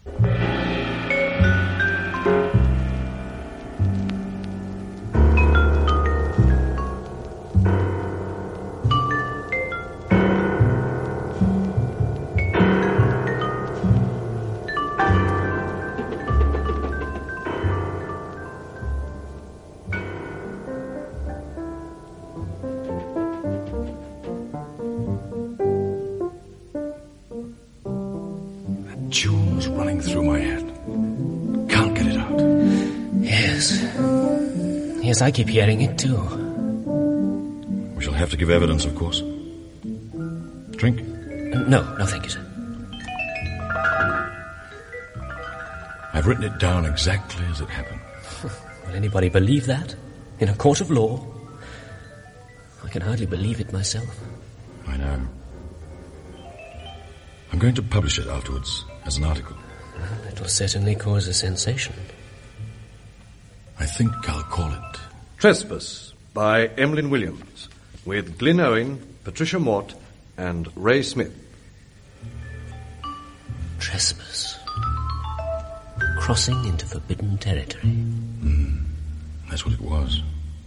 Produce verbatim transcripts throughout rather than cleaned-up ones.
Tune's running through my head. Can't get it out. Yes. Yes, I keep hearing it too. We shall have to give evidence, of course. Drink? No, no, thank you, sir. I've written it down exactly as it happened. Will anybody believe that? In a court of law? I can hardly believe it myself. I know. I'm going to publish it afterwards as an article. Well, it will certainly cause a sensation. I think I'll call it Trespass by Emlyn Williams, with Glyn Owen, Patricia Mort, and Ray Smith. Trespass. Crossing into forbidden territory. Mm, that's what it was.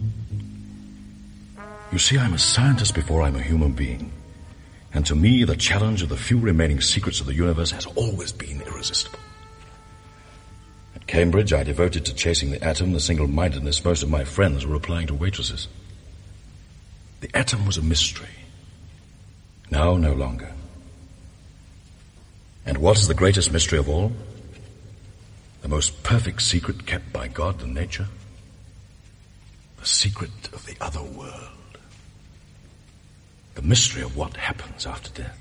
You see, I'm a scientist before I'm a human being. And to me, the challenge of the few remaining secrets of the universe has always been irresistible. At Cambridge, I devoted to chasing the atom the single-mindedness most of my friends were applying to waitresses. The atom was a mystery. Now, no longer. And what is the greatest mystery of all? The most perfect secret kept by God and nature? The secret of the other world. The mystery of what happens after death.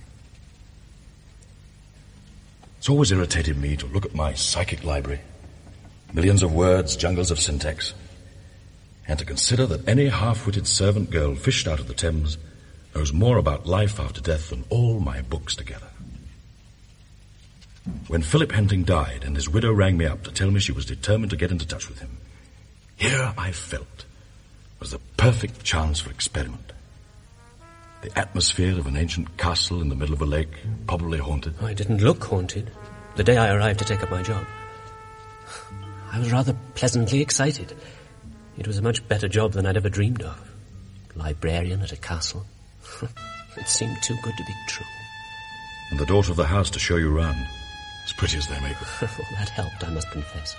It's always irritated me to look at my psychic library, millions of words, jungles of syntax, and to consider that any half-witted servant girl fished out of the Thames knows more about life after death than all my books together. When Philip Henting died and his widow rang me up to tell me she was determined to get into touch with him, here I felt was the perfect chance for experiment. The atmosphere of an ancient castle in the middle of a lake, probably haunted. Oh, it didn't look haunted the day I arrived to take up my job. I was rather pleasantly excited. It was a much better job than I'd ever dreamed of. Librarian at a castle. It seemed too good to be true. And the daughter of the house to show you round. As pretty as they make her. Oh, that helped, I must confess.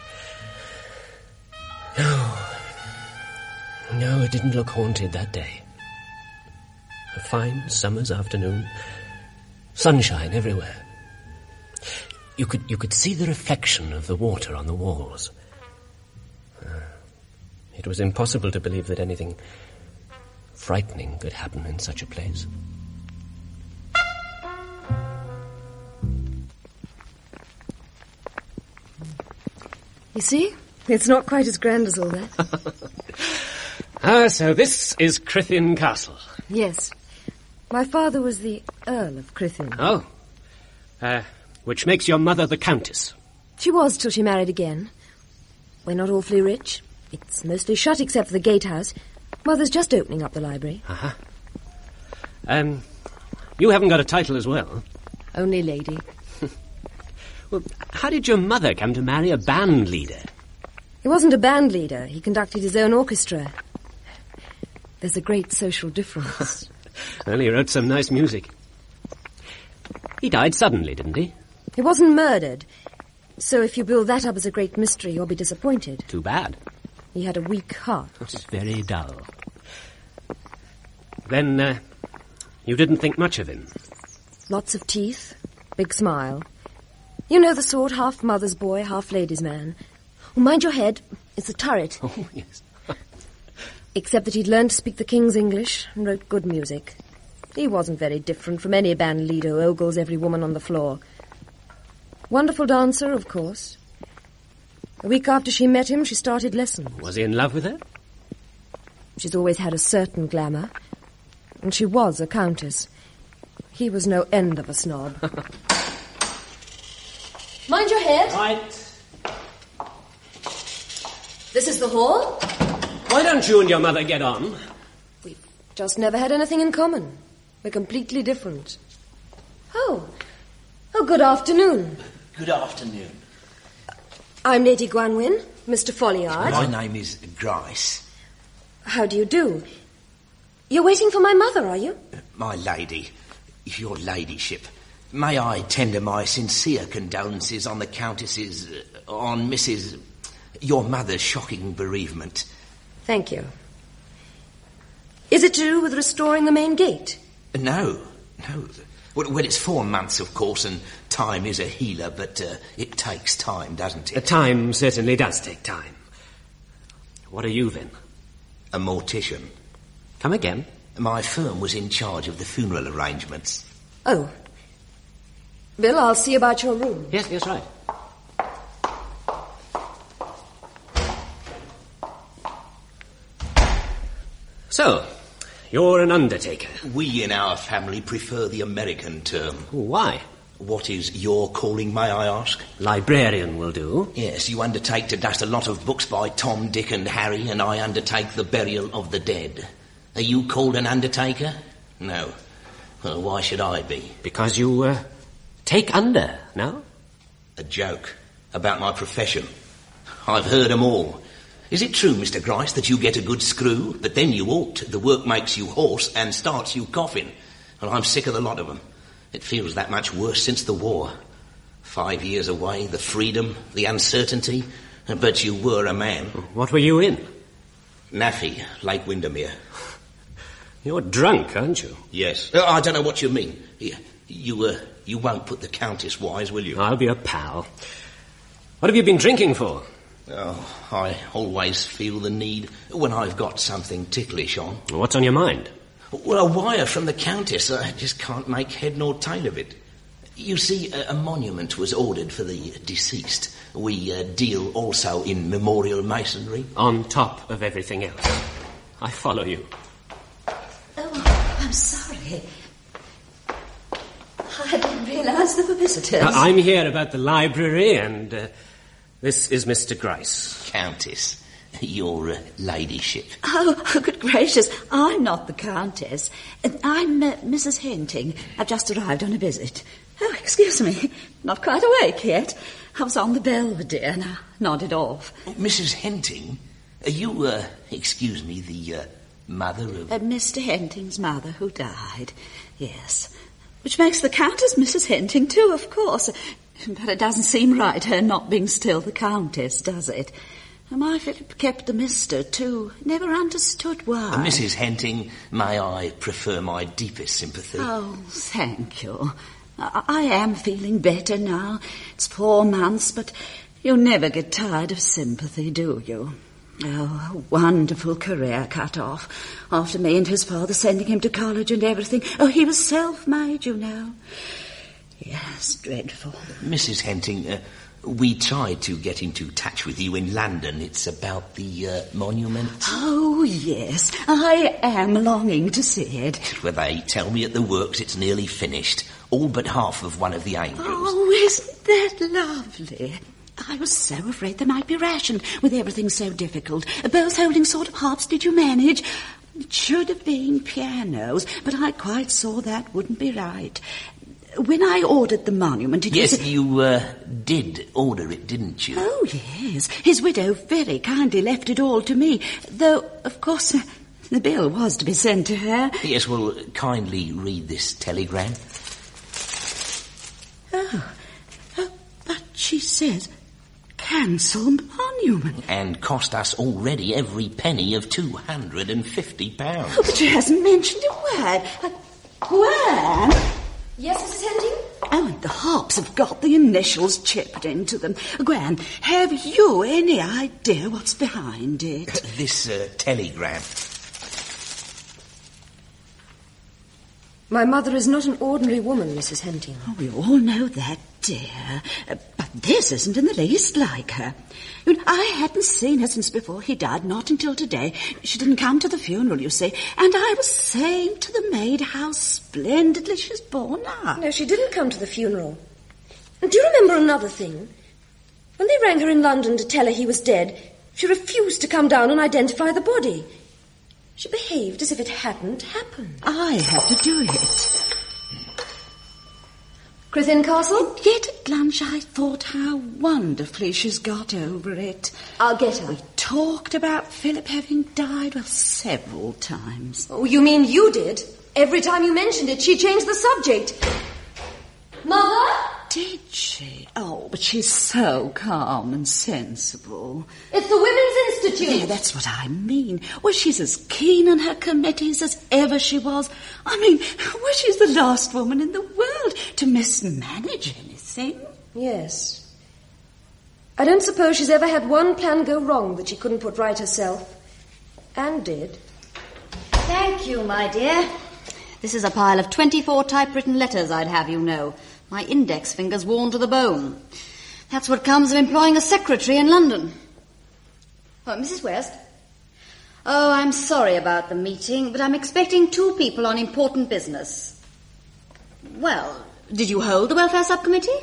No. No, it didn't look haunted that day. A fine summer's afternoon. Sunshine everywhere. You could you could see the reflection of the water on the walls. Uh, it was impossible to believe that anything frightening could happen in such a place. You see? It's not quite as grand as all that. Ah, so this is Crithin Castle. Yes. My father was the Earl of Crithin. Oh. Uh, which makes your mother the Countess. She was till she married again. We're not awfully rich. It's mostly shut except for the gatehouse. Mother's just opening up the library. Uh-huh. Um, you haven't got a title as well? Only lady. Well, how did your mother come to marry a band leader? He wasn't a band leader. He conducted his own orchestra. There's a great social difference. Well, he wrote some nice music. He died suddenly, didn't he? He wasn't murdered. So if you build that up as a great mystery, you'll be disappointed. Too bad. He had a weak heart. It's very dull. Then, uh, you didn't think much of him? Lots of teeth, big smile. You know the sort, half mother's boy, half lady's man. Oh, mind your head, it's a turret. Oh, yes. Except that he'd learned to speak the king's English and wrote good music. He wasn't very different from any band leader who ogles every woman on the floor. Wonderful dancer, of course. A week after she met him, she started lessons. Was he in love with her? She's always had a certain glamour. And she was a countess. He was no end of a snob. Mind your head. Right. This is the hall. Why don't you and your mother get on? We've just never had anything in common. We're completely different. Oh. Oh, good afternoon. Good afternoon. I'm Lady Gwanwyn, Mister Folliard. My name is Grice. How do you do? You're waiting for my mother, are you? My lady, your ladyship, may I tender my sincere condolences on the Countess's, uh, on Missus your mother's shocking bereavement. Thank you. Is it to do with restoring the main gate? No, no. Well, well, it's four months, of course, and time is a healer, but uh, it takes time, doesn't it? The time certainly does take time. What are you, then? A mortician. Come again? My firm was in charge of the funeral arrangements. Oh. Bill, I'll see about your room. Yes, yes, right. So, you're an undertaker. We in our family prefer the American term. Why? What is your calling, may I ask? Librarian will do. Yes, you undertake to dust a lot of books by Tom, Dick and Harry, and I undertake the burial of the dead. Are you called an undertaker? No. Well, why should I be? Because you, uh, take under, no? A joke about my profession. I've heard 'em all. Is it true, Mister Grice, that you get a good screw, but then you alt, the work makes you hoarse and starts you coughing? Well, I'm sick of the lot of 'em. It feels that much worse since the war. Five years away, the freedom, the uncertainty, but you were a man. What were you in? Naffy, Lake Windermere. You're drunk, aren't you? Yes. Uh, I don't know what you mean. You, you, uh, you won't put the Countess wise, will you? I'll be a pal. What have you been drinking for? Oh, I always feel the need when I've got something ticklish on. What's on your mind? Well, a wire from the Countess. I just can't make head nor tail of it. You see, a, a monument was ordered for the deceased. We uh, deal also in memorial masonry. On top of everything else. I follow you. Oh, I'm sorry. I didn't realise there were visitors. Uh, I'm here about the library, and uh, this is Mister Grice. Countess, your uh, ladyship. Oh, oh, good gracious, I'm not the Countess. I'm uh, Missus Henting. I've just arrived on a visit. Oh, excuse me, not quite awake yet. I was on the Belvedere and I nodded off. Oh, Missus Henting, are you, uh, excuse me, the uh, mother of... Uh, Mister Henting's mother who died, yes. Which makes the Countess Missus Henting too, of course. But it doesn't seem right, her not being still the Countess, does it? And my Philip kept the Mister too. Never understood why. Uh, Missus Henting, may I prefer my deepest sympathy? Oh, thank you. I, I am feeling better now. It's four months, but you never get tired of sympathy, do you? Oh, a wonderful career cut off. After me and his father sending him to college and everything. Oh, he was self-made, you know. Yes, dreadful. Missus Henting, uh, we tried to get into touch with you in London. It's about the uh, monument. Oh, yes. I am longing to see it. Well, they tell me at the works it's nearly finished. All but half of one of the angels. Oh, isn't that lovely? I was so afraid they might be rationed with everything so difficult. Both holding sort of harps did you manage? It should have been pianos, but I quite saw that wouldn't be right. When I ordered the monument, it yes, was... Yes, you uh, did order it, didn't you? Oh, yes. His widow very kindly left it all to me, though, of course, uh, the bill was to be sent to her. Yes, well, kindly read this telegram. Oh, oh but she says, cancel monument. And cost us already every penny of two hundred and fifty pounds. Oh, but she hasn't mentioned a word. Uh, Gwen? Yes, Missus Henting? Oh, and the harps have got the initials chipped into them. Gwen, have you any idea what's behind it? This uh, telegram. My mother is not an ordinary woman, Missus Henting. Oh, we all know that, dear. Uh, but this isn't in the least like her. You know, I hadn't seen her since before he died, not until today. She didn't come to the funeral, you see. And I was saying to the maid how splendidly she's borne up. No, she didn't come to the funeral. And do you remember another thing? When they rang her in London to tell her he was dead, she refused to come down and identify the body. She behaved as if it hadn't happened. I had to do it. Crisin Castle? Yet at lunch I thought how wonderfully she's got over it. I'll get her. We talked about Philip having died, well, several times. Oh, you mean you did? Every time you mentioned it, she changed the subject. Mother? Did she? Oh, but she's so calm and sensible. It's the Women's Institute. Yeah, that's what I mean. Well, she's as keen on her committees as ever she was. I mean, well, she's the last woman in the world to mismanage anything. Yes. I don't suppose she's ever had one plan go wrong that she couldn't put right herself. And did. Thank you, my dear. This is a pile of twenty-four typewritten letters, I'd have you know. My index finger's worn to the bone. That's what comes of employing a secretary in London. Oh, Missus West? Oh, I'm sorry about the meeting, but I'm expecting two people on important business. Well, did you hold the Welfare Subcommittee?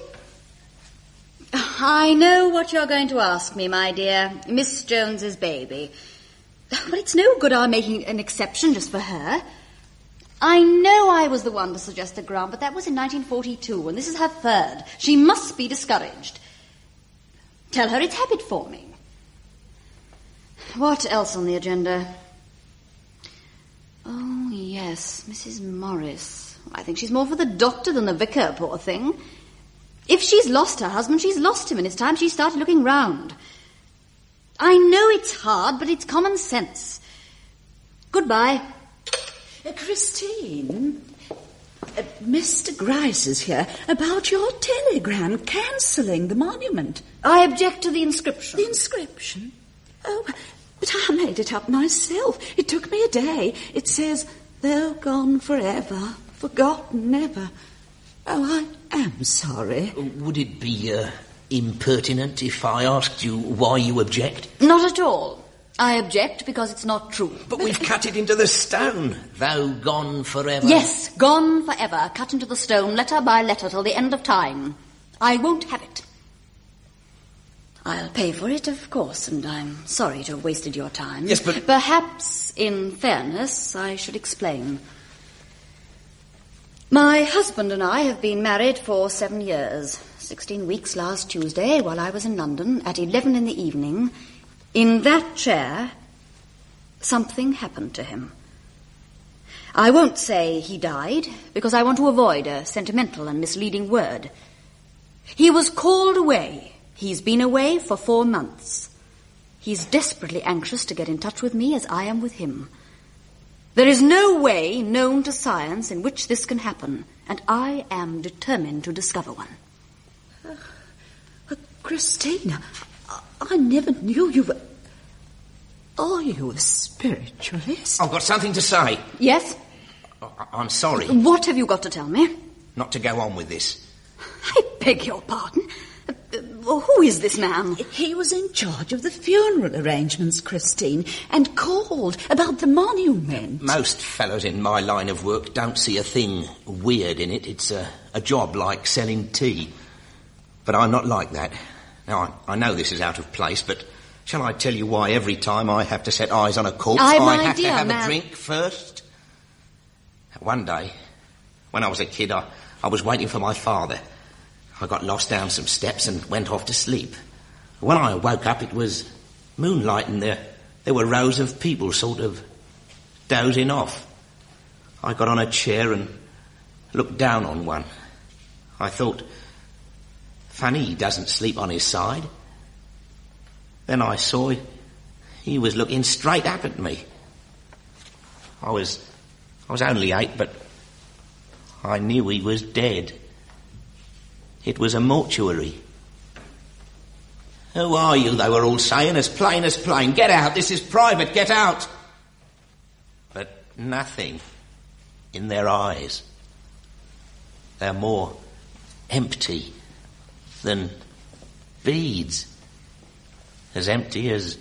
I know what you're going to ask me, my dear. Miss Jones's baby. But it's no good our making an exception just for her. I know I was the one to suggest the grant, but that was in nineteen forty-two, and this is her third. She must be discouraged. Tell her it's habit forming. What else on the agenda? Oh, yes, Missus Morris. I think she's more for the doctor than the vicar, poor thing. If she's lost her husband, she's lost him, and it's time she started looking round. I know it's hard, but it's common sense. Goodbye. Uh, Christine, uh, Mister Grice is here about your telegram cancelling the monument. I object to the inscription. The inscription? Oh, but I made it up myself. It took me a day. It says, "They're gone forever, forgotten never." Oh, I am sorry. Would it be uh, impertinent if I asked you why you object? Not at all. I object because it's not true. But we've cut it into the stone. Though gone forever. Yes, gone forever. Cut into the stone, letter by letter, till the end of time. I won't have it. I'll pay for it, of course, and I'm sorry to have wasted your time. Yes, but... Perhaps, in fairness, I should explain. My husband and I have been married for seven years. Sixteen weeks last Tuesday, while I was in London, at eleven in the evening... In that chair, something happened to him. I won't say he died, because I want to avoid a sentimental and misleading word. He was called away. He's been away for four months. He's desperately anxious to get in touch with me as I am with him. There is no way known to science in which this can happen, and I am determined to discover one. Uh, uh, Christina... I never knew you were... Are you a spiritualist? I've got something to say. Yes? I- I'm sorry. What have you got to tell me? Not to go on with this. I beg your pardon. Uh, uh, who is this man? He was in charge of the funeral arrangements, Christine, and called about the monument. Most fellows in my line of work don't see a thing weird in it. It's a, a job like selling tea. But I'm not like that. Now, I, I know this is out of place, but shall I tell you why every time I have to set eyes on a corpse, I've I an have idea, to have man. a drink first? One day, when I was a kid, I, I was waiting for my father. I got lost down some steps and went off to sleep. When I woke up, it was moonlight and there, there were rows of people sort of dozing off. I got on a chair and looked down on one. I thought... Funny he doesn't sleep on his side. Then I saw he was looking straight up at me. I was, I was only eight, but I knew he was dead. It was a mortuary. Who are you? They were all saying, as plain as plain. Get out, this is private, get out. But nothing in their eyes. They're more empty than beads, as empty as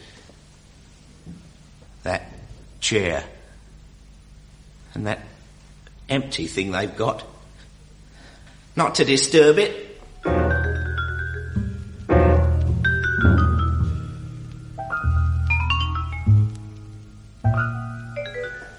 that chair and that empty thing they've got. Not to disturb it.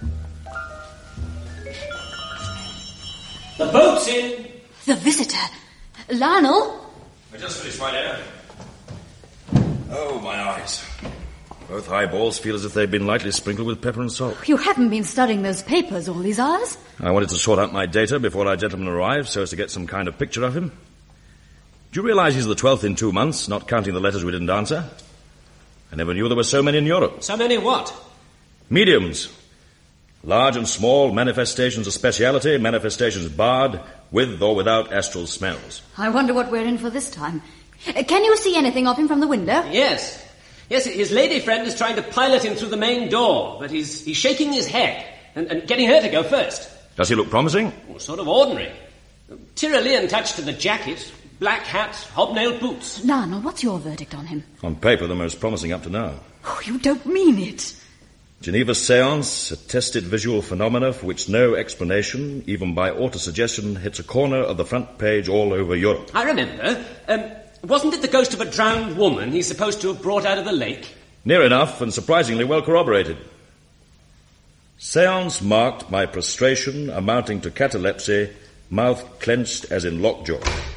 The boat's in. The visitor. Lionel? I just finished my dinner. Oh, my eyes. Both eyeballs feel as if they've been lightly sprinkled with pepper and salt. You haven't been studying those papers all these hours? I wanted to sort out my data before our gentleman arrived so as to get some kind of picture of him. Do you realize he's the twelfth in two months, not counting the letters we didn't answer? I never knew there were so many in Europe. So many what? Mediums. Large and small, manifestations of speciality, manifestations barred, with or without astral smells. I wonder what we're in for this time. Uh, can you see anything of him from the window? Yes. Yes, his lady friend is trying to pilot him through the main door, but he's, he's shaking his head and, and getting her to go first. Does he look promising? Well, sort of ordinary. Tyrolean touch to the jacket, black hat, hobnailed boots. Lionel, what's your verdict on him? On paper, the most promising up to now. Oh, you don't mean it. Geneva seance, a tested visual phenomena for which no explanation, even by autosuggestion, hits a corner of the front page all over Europe. I remember. Um, wasn't it the ghost of a drowned woman he's supposed to have brought out of the lake? Near enough and surprisingly well corroborated. Seance marked by prostration amounting to catalepsy, mouth clenched as in lockjaw.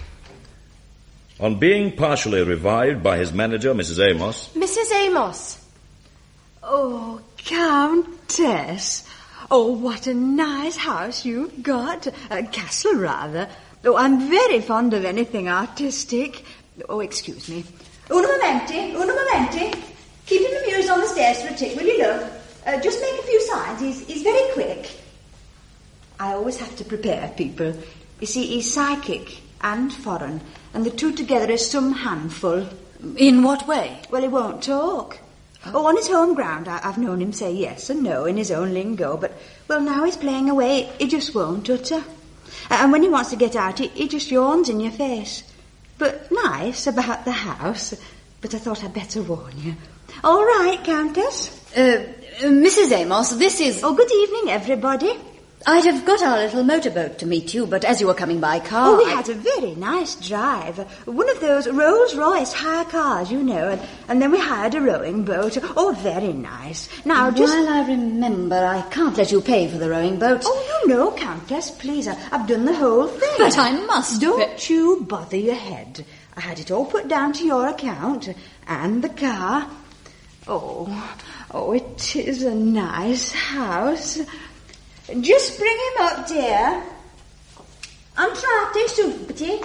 On being partially revived by his manager, Missus Amos... Missus Amos! Oh, Countess. Oh, what a nice house you've got. A castle, rather. Oh, I'm very fond of anything artistic. Oh, excuse me. Una momenti, una momenti. Keep him amused on the stairs for a tick, will you, love? Uh, just make a few signs. He's, he's very quick. I always have to prepare people. You see, he's psychic and foreign, and the two together is some handful. In what way? Well, he won't talk. Oh, on his home ground, I, I've known him say yes and no in his own lingo, but, well, now he's playing away, he just won't utter. And when he wants to get out, he, he just yawns in your face. But nice about the house, but I thought I'd better warn you. All right, Countess. Uh, uh, Missus Amos, this is... Oh, good evening, everybody. I'd have got our little motorboat to meet you, but as you were coming by car... Oh, we I... had a very nice drive. One of those Rolls-Royce hire cars, you know, and, and then we hired a rowing boat. Oh, very nice. Now, just... While I remember, I can't let you pay for the rowing boat. Oh, you know, Countess, please, I, I've done the whole thing. But I must... Don't pay... you bother your head. I had it all put down to your account, and the car. Oh, oh, it is a nice house. Just bring him up, dear. Entrate subito.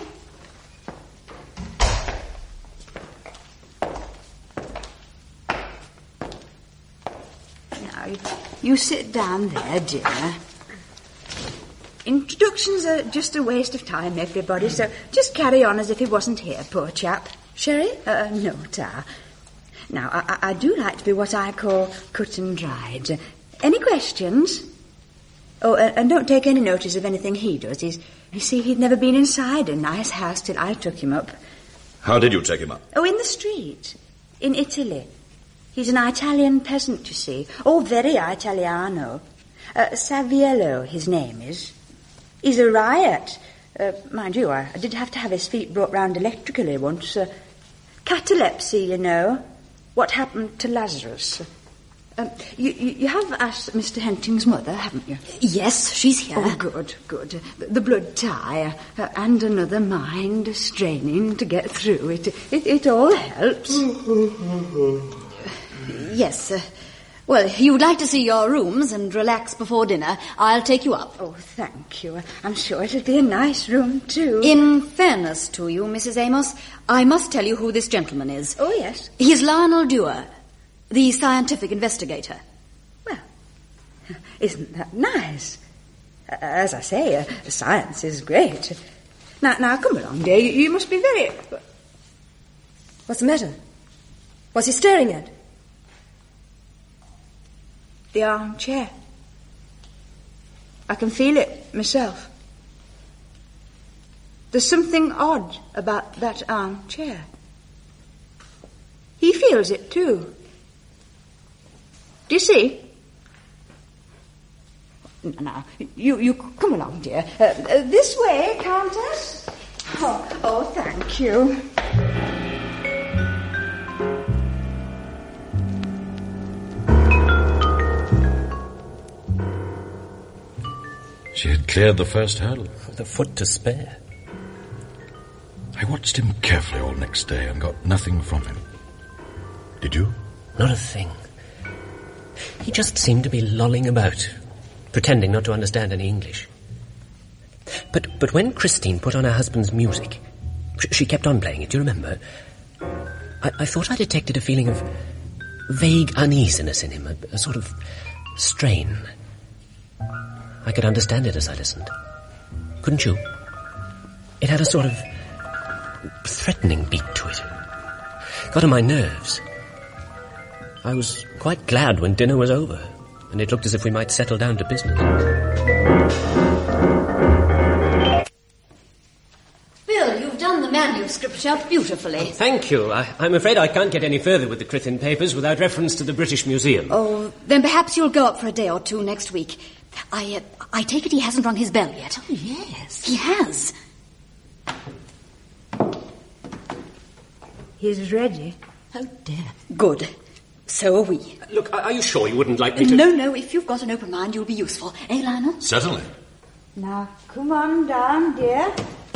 Now, you sit down there, dear. Introductions are just a waste of time, everybody, so just carry on as if he wasn't here, poor chap. Sherry? Uh, no, tar. Now, I, I do like to be what I call cut and dried. Any questions? Oh, uh, and don't take any notice of anything he does. He's, you see, he'd never been inside a nice house till I took him up. How did you take him up? Oh, in the street. In Italy. He's an Italian peasant, you see. Oh, very Italiano. Uh, Saviello, his name is. He's a riot. Uh, mind you, I, I did have to have his feet brought round electrically once. Uh, catalepsy, you know. What happened to Lazarus. Um, you, you, you have asked Mister Henting's mother, haven't you? Yes, she's here. Oh, good, good. The, the blood tie uh, and another mind straining to get through it. It, it all helps. Yes. Uh, well, you would like to see your rooms and relax before dinner. I'll take you up. Oh, thank you. I'm sure it'll be a nice room, too. In fairness to you, Missus Amos, I must tell you who this gentleman is. Oh, yes. He's Lionel Dewar, the scientific investigator. Well, isn't that nice? As I say, uh, science is great. Now, now, come along, dear. You, you must be very... What's the matter? What's he staring at? The armchair. I can feel it myself. There's something odd about that armchair. He feels it, too. Do you see? Now, you, you come along, dear. Uh, uh, this way, Countess. Oh, oh, thank you. She had cleared the first hurdle. With a foot to spare. watched him carefully all next day and got nothing from him. Did you? Not a thing. He just seemed to be lolling about, pretending not to understand any English. But but when Christine put on her husband's music, sh- she kept on playing it, do you remember? I, I thought I detected a feeling of vague uneasiness in him, a, a sort of strain. I could understand it as I listened. Couldn't you? It had a sort of threatening beat to it. Got on my nerves. I was quite glad when dinner was over, and it looked as if we might settle down to business. Bill, you've done the manuscript up beautifully. Oh, thank you. I, I'm afraid I can't get any further with the Crithin papers without reference to the British Museum. Oh, then perhaps you'll go up for a day or two next week. I, uh, I take it he hasn't rung his bell yet. Oh, yes. He has. He's ready. Oh, dear. Good. So are we. Look, are you sure you wouldn't like me to... No, no, if you've got an open mind, you'll be useful. Eh, Lionel? Certainly. Now, come on down, dear.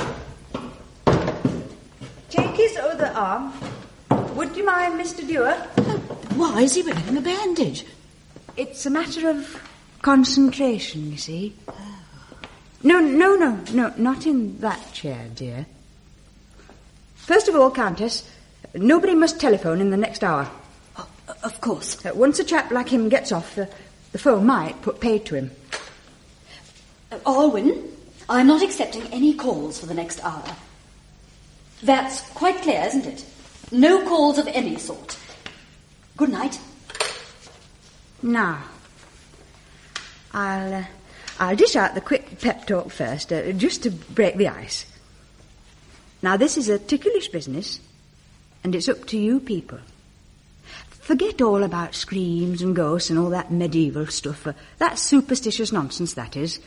Take his other arm. Would you mind, Mister Dewar? Oh, why is he wearing a bandage? It's a matter of concentration, you see. No, no, no, no, not in that chair, dear. First of all, Countess, nobody must telephone in the next hour. Oh, of course. Uh, once a chap like him gets off, the, the phone might put paid to him. Uh, Alwyn, I'm not accepting any calls for the next hour. That's quite clear, isn't it? No calls of any sort. Good night. Now, I'll, uh, I'll dish out the quick pep talk first, uh, just to break the ice. Now, this is a ticklish business, and it's up to you people. Forget all about screams and ghosts and all that medieval stuff. Uh, that's superstitious nonsense, that is.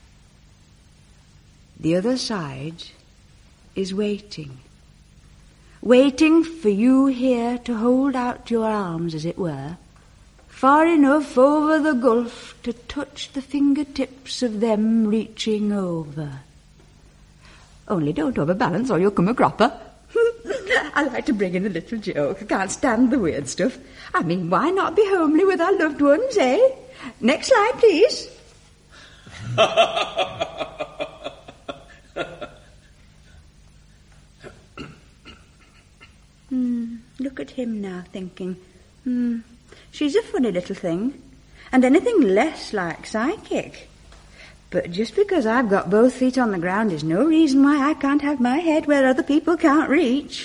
The other side is waiting. Waiting for you here to hold out your arms, as it were, far enough over the gulf to touch the fingertips of them reaching over. Only don't overbalance or you'll come a cropper. I like to bring in a little joke. I can't stand the weird stuff. I mean, why not be homely with our loved ones, eh? Next slide, please. hmm, look at him now, thinking, hmm, she's a funny little thing, and anything less like psychic. But just because I've got both feet on the ground is no reason why I can't have my head where other people can't reach.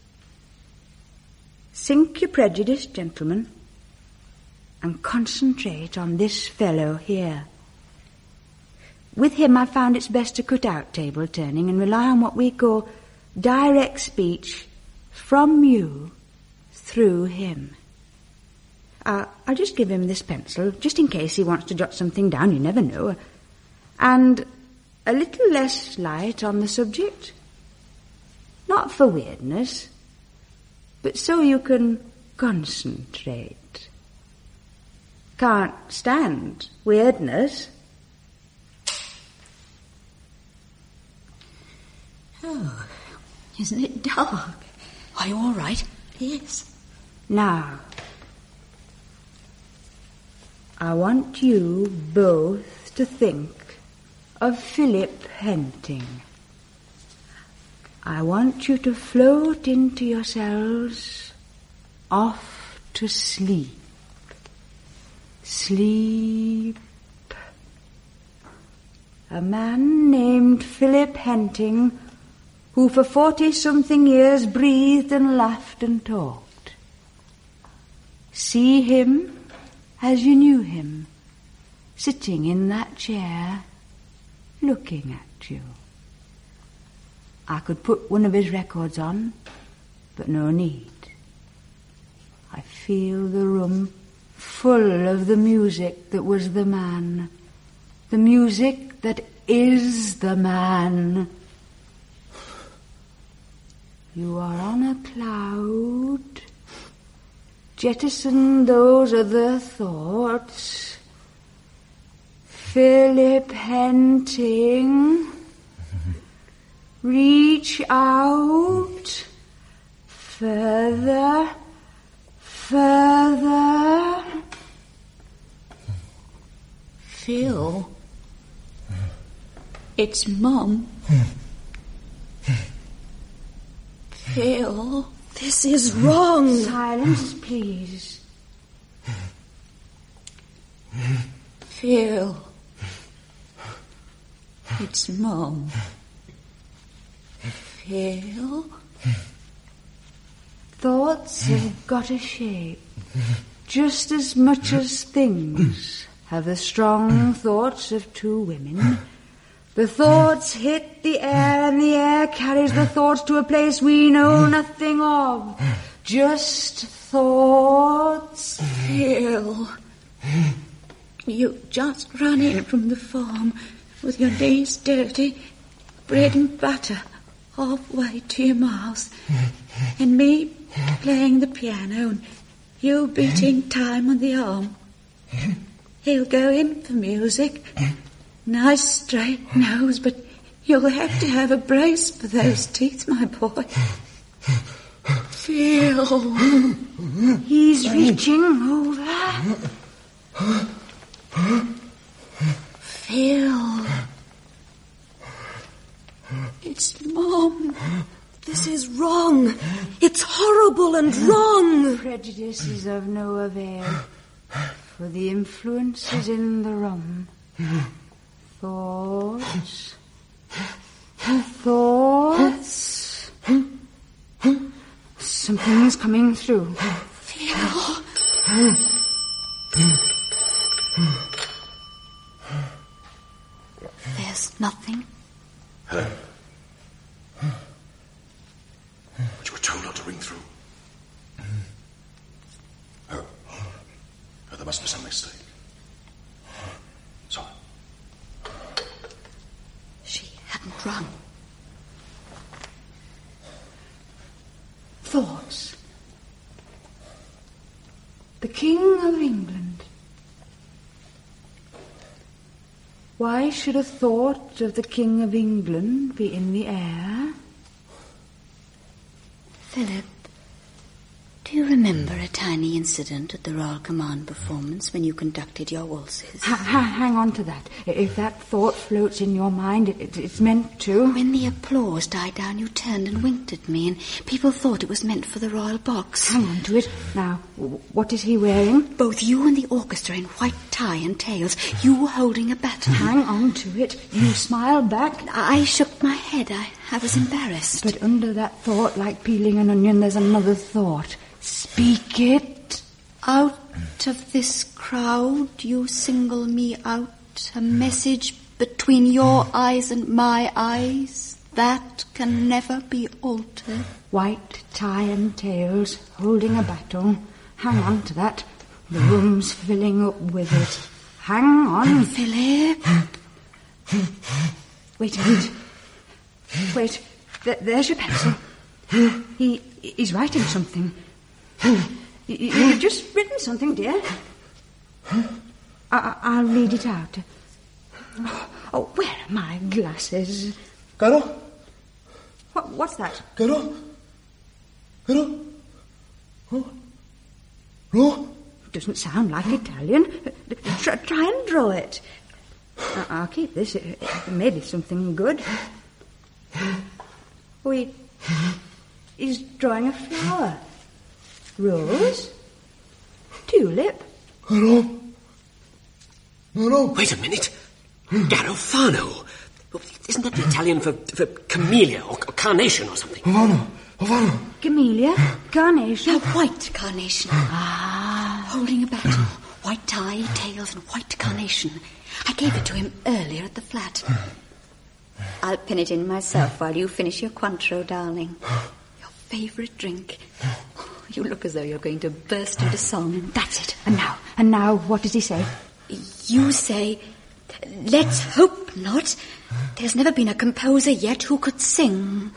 Sink your prejudice, gentlemen, and concentrate on this fellow here. With him I found it's best to cut out table turning and rely on what we call direct speech from you through him. Uh, I'll just give him this pencil, just in case he wants to jot something down, you never know. And a little less light on the subject. Not for weirdness, but so you can concentrate. Can't stand weirdness. Oh, isn't it dark? Are you all right? Yes. Now, I want you both to think of Philip Henting. I want you to float into yourselves off to sleep. Sleep. A man named Philip Henting, who for forty-something years breathed and laughed and talked. See him as you knew him, sitting in that chair, looking at you. I could put one of his records on, but no need. I feel the room full of the music that was the man, the music that is the man. You are on a cloud. Jettison those other thoughts. Philip Henting, Reach out. Further. Further. Phil. It's Mum. Phil. This is wrong. Silence, please. Phil. It's Mum. Phil. Thoughts have got a shape, just as much as things have the strong thoughts of two women. The thoughts hit the air, and the air carries the thoughts to a place we know nothing of. Just thoughts. Phil. You just ran in from the farm with your knees dirty, bread and butter halfway to your mouth, and me playing the piano and you beating time on the arm. He'll go in for music. Nice straight nose, but you'll have to have a brace for those teeth, my boy. Phil. He's reaching over. Phil. It's Mum. This is wrong. It's horrible and wrong. Prejudice is of no avail, for the influence is in the rum. Thoughts. Thoughts. Something's coming through. Phil. There's nothing. Hello. But you were told not to ring through. Oh. Oh, there must be some mistake. Sorry. She hadn't rung. Thoughts. The King of England. Why should a thought of the King of England be in the air? Philip, do you remember a tiny incident at the Royal Command performance when you conducted your waltzes? Ha- ha- hang on to that. If that thought floats in your mind, it, it, it's meant to. When the applause died down, you turned and winked at me, and people thought it was meant for the royal box. Hang on to it. Now, w- what is he wearing? Both you and the orchestra in white tie and tails. You were holding a baton. Hang on to it. You smile back. I shook my head. I, I was embarrassed. But under that thought, like peeling an onion, there's another thought. Speak it. Out of this crowd, you single me out. A message between your eyes and my eyes. That can never be altered. White tie and tails, holding a baton. Hang on to that. The room's filling up with it. Hang on. Philip. Wait a minute. Wait. Th- there's your pencil. He he's writing something. You, you've just written something, dear. I, I'll read it out. Oh, where are my glasses? Caro? What, what's that? Caro? Caro? Oh? No? Doesn't sound like Italian. Try, try and draw it. I, I'll keep this. It, it may be something good. Oh, he, he's drawing a flower. Rose? Tulip? No. No, no. Wait a minute. Garofano. Isn't that the Italian for, for camellia or, or carnation or something? Havana. Havana. Camellia? Carnation? A white carnation. Ah. Holding a baton. White tie, tails, and white carnation. I gave it to him earlier at the flat. I'll pin it in myself while you finish your Cointreau, darling. Your favourite drink. You look as though you're going to burst into song. That's it. And now, and now, what does he say? You say, let's hope not. There's never been a composer yet who could sing.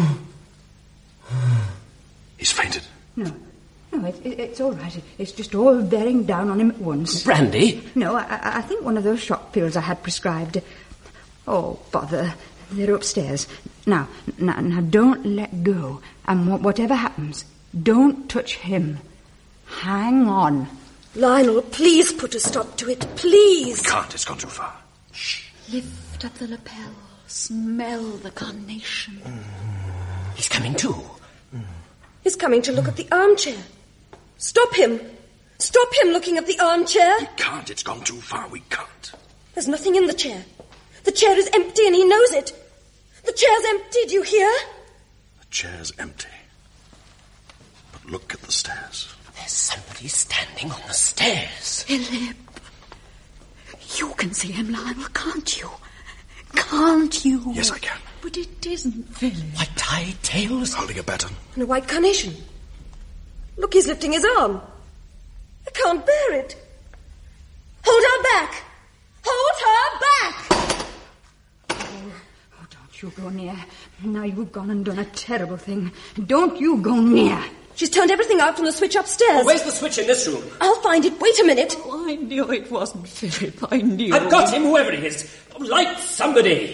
He's fainted. No, no, it, it, it's all right. It, it's just all bearing down on him at once. Brandy? No, I, I, I think one of those shock pills I had prescribed. Oh, bother. They're upstairs. Now, now, now, don't let go. And wh- whatever happens, don't touch him. Hang on. Lionel, please put a stop to it, please. Can't, it's gone too far. Shh. Lift up the lapel. Smell the carnation. Mm. He's coming too. Mm. He's coming to look at the armchair. Stop him. Stop him looking at the armchair. We can't, it's gone too far, we can't. There's nothing in the chair. The chair is empty and he knows it. The chair's empty, do you hear? The chair's empty. But look at the stairs. There's somebody standing on the stairs. Philip. You can see him, Lionel, can't you? Can't you? Yes, I can. But it isn't Philip. White tie, tails. Holding a baton. And a white carnation. Look, he's lifting his arm. I can't bear it. Hold her back. Hold her back. Oh, oh, don't you go near. Now you've gone and done a terrible thing. Don't you go near. She's turned everything out from the switch upstairs. Oh, where's the switch in this room? I'll find it. Wait a minute. Oh, I knew it wasn't Philip. I knew. I've got him, whoever he is. Light somebody.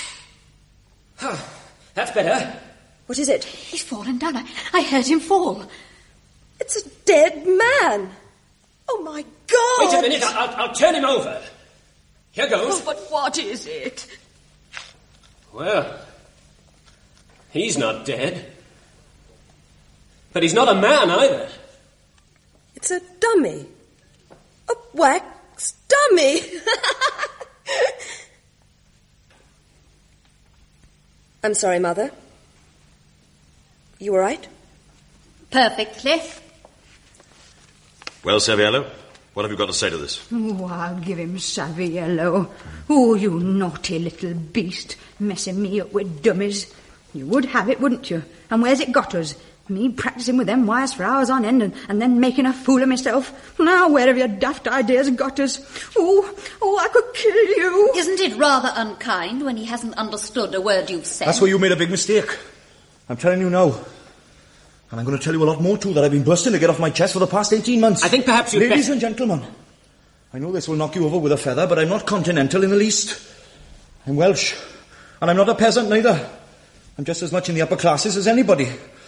That's better. What is it? He's fallen down. I, I heard him fall. It's a dead man. Oh, my God. Wait a minute. I'll, I'll turn him over. Here goes. Oh, but what is it? Well, he's not dead. But he's not a man either. It's a dummy. A wax dummy. I'm sorry, Mother. You all right? Perfectly. Well, Saviello, what have you got to say to this? Oh, I'll give him Saviello. Oh, you naughty little beast, messing me up with dummies. You would have it, wouldn't you? And where's it got us? Me practising with them wires for hours on end and, and then making a fool of myself. Now, where have your daft ideas got us? Oh, oh, I could kill you. Isn't it rather unkind when he hasn't understood a word you've said? That's where you made a big mistake. I'm telling you now. And I'm going to tell you a lot more too that I've been bursting to get off my chest for the past eighteen months. I think perhaps you'd Ladies better... and gentlemen, I know this will knock you over with a feather, but I'm not continental in the least. I'm Welsh. And I'm not a peasant neither. I'm just as much in the upper classes as anybody.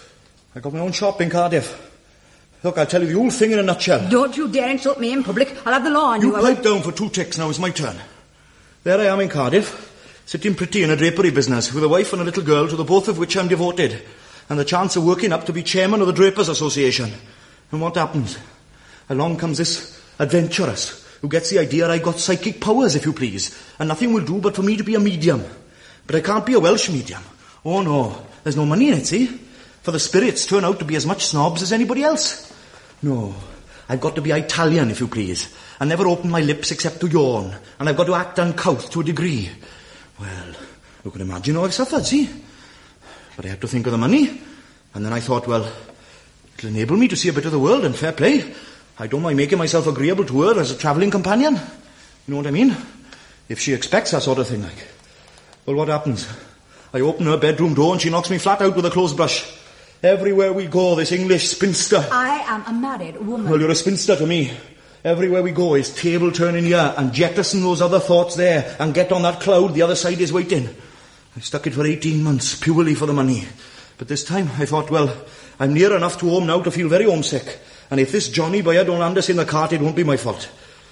I got my own shop in Cardiff. Look, I'll tell you the whole thing in a nutshell. Don't you dare insult me in public. I'll have the law on you. You pipe down for two ticks, now it's my turn. There I am in Cardiff, sitting pretty in a drapery business, with a wife and a little girl, to the both of which I'm devoted, and the chance of working up to be chairman of the Drapers Association. And what happens? Along comes this adventurous, who gets the idea I got psychic powers, if you please, and nothing will do but for me to be a medium. But I can't be a Welsh medium. Oh no, there's no money in it, see? For the spirits turn out to be as much snobs as anybody else. No, I've got to be Italian, if you please, and never open my lips except to yawn, and I've got to act uncouth to a degree. Well, you can imagine how I've suffered, see? But I had to think of the money, and then I thought, well, it'll enable me to see a bit of the world, and fair play. I don't mind making myself agreeable to her as a travelling companion. You know what I mean? If she expects that sort of thing, like. Well, what happens? I open her bedroom door and she knocks me flat out with a clothes brush. Everywhere we go, this English spinster. I am a married woman. Well, you're a spinster to me. Everywhere we go is table turning here and jettison those other thoughts there and get on that cloud the other side is waiting. I stuck it for eighteen months, purely for the money. But this time I thought, well, I'm near enough to home now to feel very homesick. And if this Johnny boy don't land us in the cart, it won't be my fault.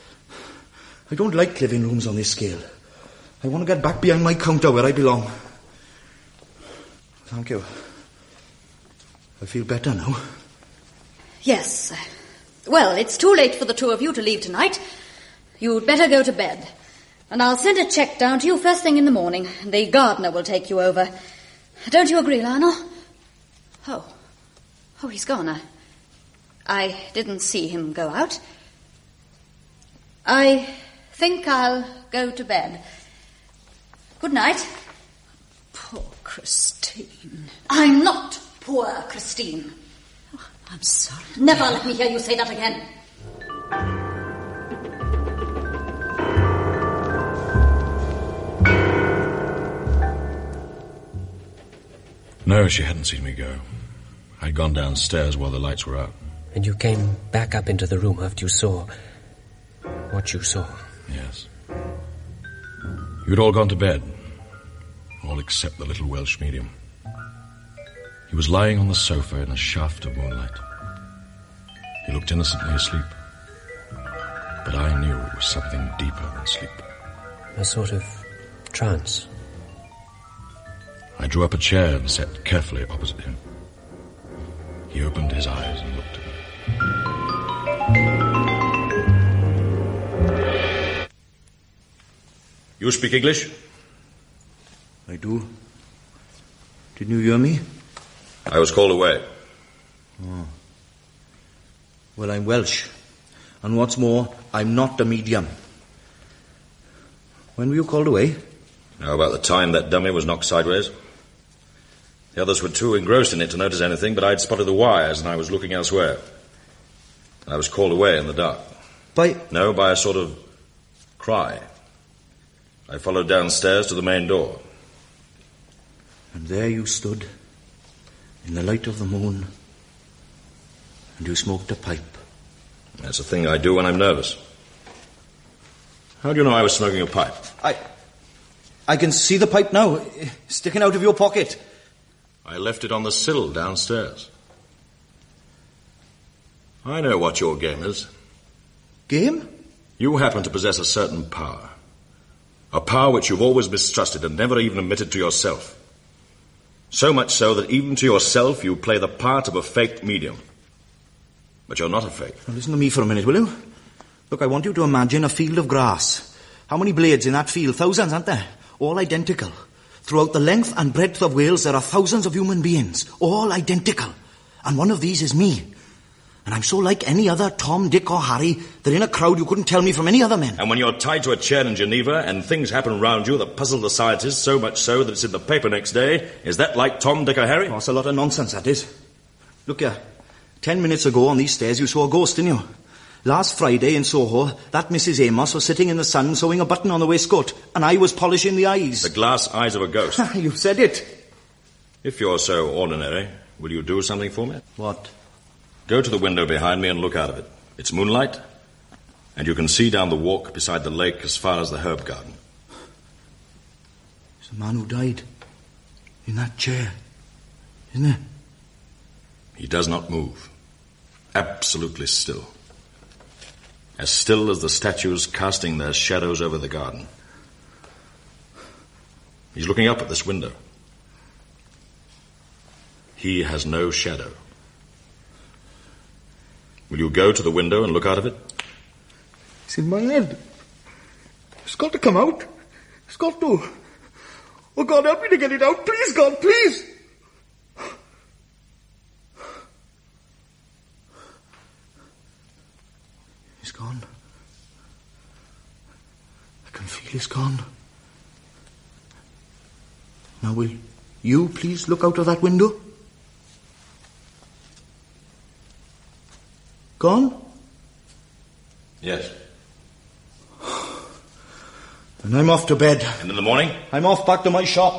I don't like living rooms on this scale. I want to get back behind my counter where I belong. Thank you. I feel better now. Yes. Well, it's too late for the two of you to leave tonight. You'd better go to bed. And I'll send a cheque down to you first thing in the morning. The gardener will take you over. Don't you agree, Lionel? Oh. Oh, he's gone. I, I didn't see him go out. I think I'll go to bed. Good night. Poor Christine. I'm not poor Christine. Oh, I'm sorry. Never let me hear you say that again. No, she hadn't seen me go. I'd gone downstairs while the lights were out. And you came back up into the room after you saw what you saw? Yes. You'd all gone to bed. all except the little Welsh medium. He was lying on the sofa in a shaft of moonlight. He looked innocently asleep, but I knew it was something deeper than sleep. A sort of trance. I drew up a chair and sat carefully opposite him. He opened his eyes and looked at me. You speak English? I do. Didn't you hear me? I was called away. Oh. Well, I'm Welsh. And what's more, I'm not a medium. When were you called away? How about the time that dummy was knocked sideways? The others were too engrossed in it to notice anything, but I'd spotted the wires and I was looking elsewhere. I was called away in the dark. By... No, by a sort of cry. I followed downstairs to the main door. And there you stood, in the light of the moon, and you smoked a pipe. That's a thing I do when I'm nervous. How do you know I was smoking a pipe? I... I can see the pipe now, sticking out of your pocket. I left it on the sill downstairs. I know what your game is. Game? You happen to possess a certain power. A power which you've always mistrusted and never even admitted to yourself. So much so that even to yourself you play the part of a faked medium. But you're not a fake. Now listen to me for a minute, will you? Look, I want you to imagine a field of grass. How many blades in that field? Thousands, aren't there? All identical. Throughout the length and breadth of Wales there are thousands of human beings. All identical. And one of these is me. And I'm so like any other Tom, Dick or Harry that in a crowd you couldn't tell me from any other men. And when you're tied to a chair in Geneva and things happen round you that puzzle the scientists so much so that it's in the paper next day, is that like Tom, Dick or Harry? Oh, it's a lot of nonsense, that is. Look here. Ten minutes ago on these stairs you saw a ghost, didn't you? Last Friday in Soho, that Missus Amos was sitting in the sun sewing a button on the waistcoat, and I was polishing the eyes. The glass eyes of a ghost. You said it. If you're so ordinary, will you do something for me? What? Go to the window behind me and look out of it. It's moonlight, and you can see down the walk beside the lake as far as the herb garden. It's the man who died in that chair, isn't it? He does not move. Absolutely still. As still as the statues casting their shadows over the garden. He's looking up at this window. He has no shadow. Will you go to the window and look out of it? It's in my head. It's got to come out. It's got to. Oh, God, help me to get it out. Please, God, please. He's gone. I can feel he's gone. Now, will you please look out of that window? Gone? Yes. And I'm off to bed. And in the morning? I'm off back to my shop.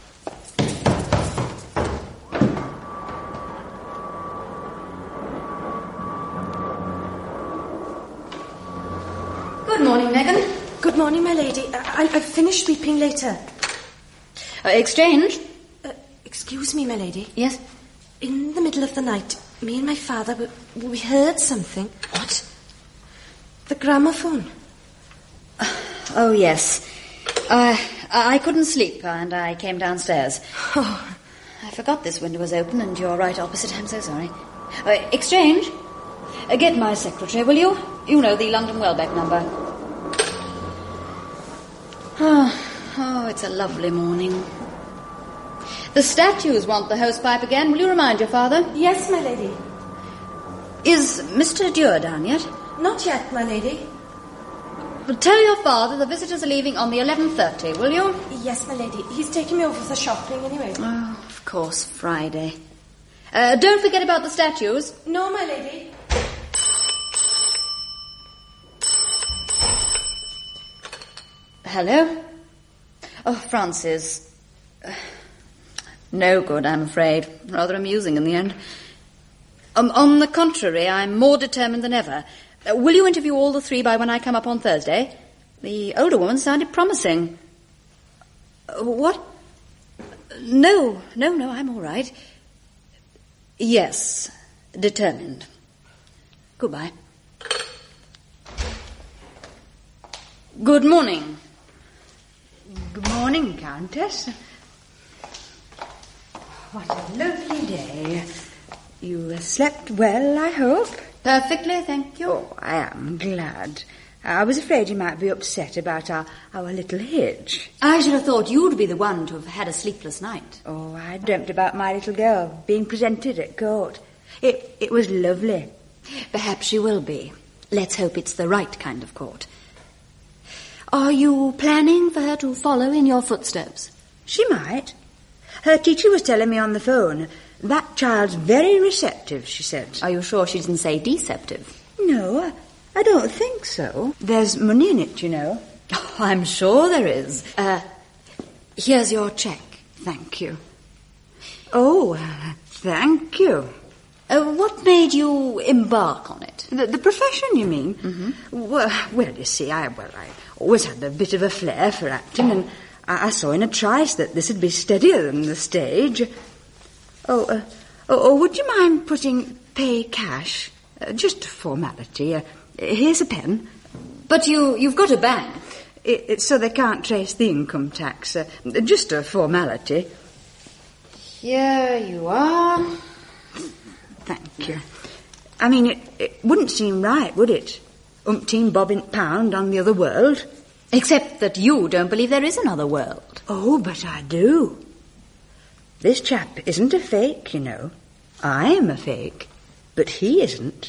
Good morning, Megan. Good morning, my lady. I- I'll finish sweeping later. Uh, exchange? Uh, excuse me, my lady. Yes? In the middle of the night, me and my father, we, we heard something. What? The gramophone. Oh, yes. Uh, I couldn't sleep, and I came downstairs. Oh. I forgot this window was open, and you're right opposite. I'm so sorry. Uh, exchange? Uh, get my secretary, will you? You know, the London Welbeck number. Oh, oh, it's a lovely morning. The statues want the hosepipe again. Will you remind your father? Yes, my lady. Is Mister Dewar down yet? Not yet, my lady. Well, tell your father the visitors are leaving on the eleven thirty, will you? Yes, my lady. He's taking me over for shopping anyway. Oh, of course, Friday. Uh, don't forget about the statues. No, my lady. Hello? Oh, Francis. Uh, no good, I'm afraid. Rather amusing in the end. Um, on the contrary, I'm more determined than ever. Uh, will you interview all the three by when I come up on Thursday? The older woman sounded promising. Uh, what? No, no, no, I'm all right. Yes, determined. Goodbye. Good morning. Good morning, Countess. What a lovely day. You slept well, I hope? Perfectly, thank you. Oh, I am glad. I was afraid you might be upset about our, our little hitch. I should have thought you'd be the one to have had a sleepless night. Oh, I dreamt about my little girl being presented at court. It, it was lovely. Perhaps she will be. Let's hope it's the right kind of court. Are you planning for her to follow in your footsteps? She might. Her teacher was telling me on the phone, that child's very receptive, she said. Are you sure she didn't say deceptive? No, I don't think so. There's money in it, you know. Oh, I'm sure there is. Uh, here's your cheque. Thank you. Oh, uh, thank you. Uh, what made you embark on it? The, the profession, you mean? Mm-hmm. Well, well, you see, I well, I always had a bit of a flair for acting, and I, I saw in a trice that this would be steadier than the stage. Oh, uh, oh, oh, would you mind putting pay cash? Uh, just a formality. Uh, here's a pen. But you, you've got a bank. It, it's so they can't trace the income tax. Uh, just a formality. Here you are. Thank you. I mean, it, it wouldn't seem right, would it? Umpteen bobbing pound on the other world. Except that you don't believe there is another world. Oh, but I do. This chap isn't a fake, you know. I'm a fake, but he isn't.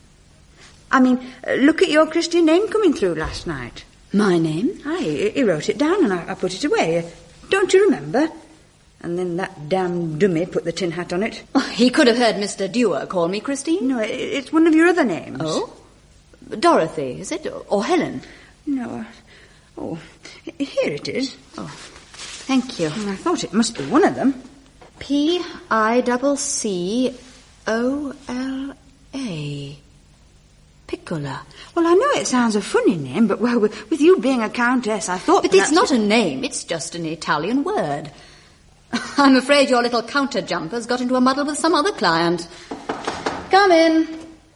I mean, look at your Christian name coming through last night. My name? Aye, he wrote it down and I, I put it away. Don't you remember? And then that damn dummy put the tin hat on it. Oh, he could have heard Mister Dewar call me Christine. No, it, it's one of your other names. Oh? Dorothy, is it? Or Helen? No. Oh, here it is. Oh, thank you. I thought it must be one of them. P I C C O L A. Piccola. Well, I know it sounds a funny name, but, well, with, with you being a countess, I thought... But it's not a name, it's just an Italian word. I'm afraid your little counter-jumper's got into a muddle with some other client. Come in.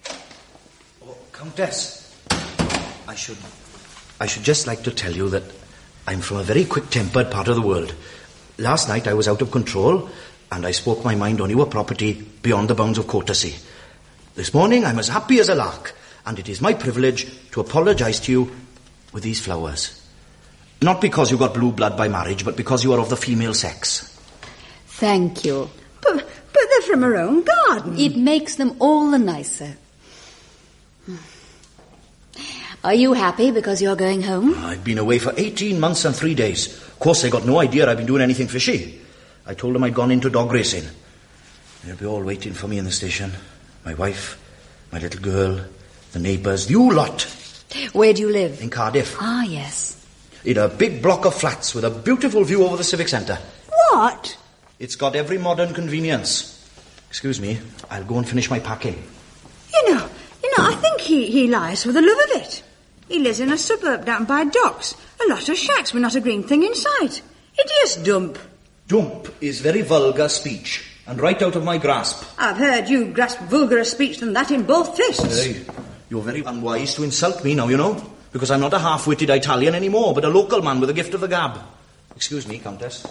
Oh, Countess, I should... I should just like to tell you that I'm from a very quick-tempered part of the world. Last night I was out of control, and I spoke my mind on your property beyond the bounds of courtesy. This morning I'm as happy as a lark, and it is my privilege to apologise to you with these flowers. Not because you got blue blood by marriage, but because you are of the female sex. Thank you. But, but they're from her own garden. It makes them all the nicer. Are you happy because you're going home? I've been away for eighteen months and three days. Of course, they got no idea I've been doing anything fishy. I told them I'd gone into dog racing. They'll be all waiting for me in the station. My wife, my little girl, the neighbours, you lot. Where do you live? In Cardiff. Ah, yes. In a big block of flats with a beautiful view over the civic centre. What? It's got every modern convenience. Excuse me, I'll go and finish my packing. You know, you know, I think he, he lies for the love of it. He lives in a suburb down by docks. A lot of shacks with not a green thing in sight. Hideous dump. Dump is very vulgar speech, and right out of my grasp. I've heard you grasp vulgarer speech than that in both fists. Hey, you're very unwise to insult me now, you know, because I'm not a half-witted Italian anymore, but a local man with a gift of the gab. Excuse me, Countess.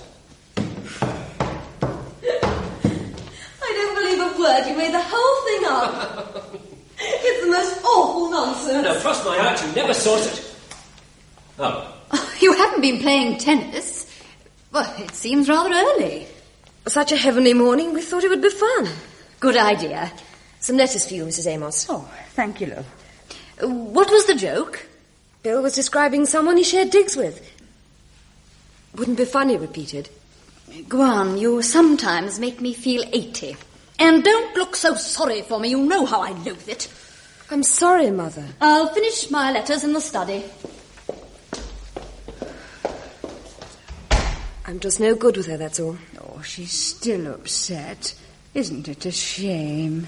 I don't believe a word. You made the whole thing up. It's the most awful nonsense. No, trust my heart, you never sort it. Oh. You haven't been playing tennis. Well, it seems rather early. Such a heavenly morning, we thought it would be fun. Good idea. Some letters for you, Missus Amos. Oh, thank you, love. What was the joke? Bill was describing someone he shared digs with. Wouldn't be funny repeated. Go on, you sometimes make me feel eighty. And don't look so sorry for me, you know how I loathe it. I'm sorry, Mother. I'll finish my letters in the study. I'm just no good with her, that's all. Oh, she's still upset. Isn't it a shame?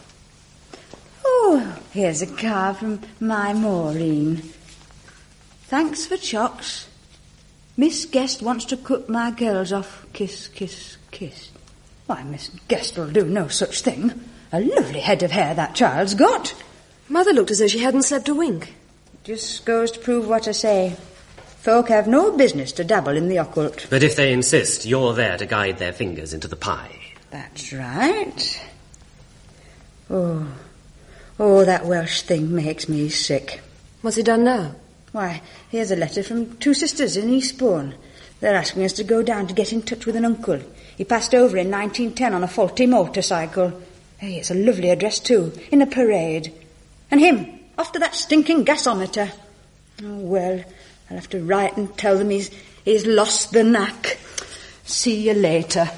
Oh, here's a card from my Maureen. Thanks for chocs. Miss Guest wants to cut my girls off. Kiss, kiss, kiss. Why, Miss Guest'll do no such thing. A lovely head of hair that child's got. Mother looked as though she hadn't slept a wink. Just goes to prove what I say. Folk have no business to dabble in the occult. But if they insist, you're there to guide their fingers into the pie. That's right. Oh, oh, that Welsh thing makes me sick. What's he done now? Why, here's a letter from two sisters in Eastbourne. They're asking us to go down to get in touch with an uncle. He passed over in nineteen ten on a faulty motorcycle. Hey, it's a lovely address, too, in a parade. And him, off to that stinking gasometer. Oh, well, I'll have to write and tell them he's, he's lost the knack. See you later.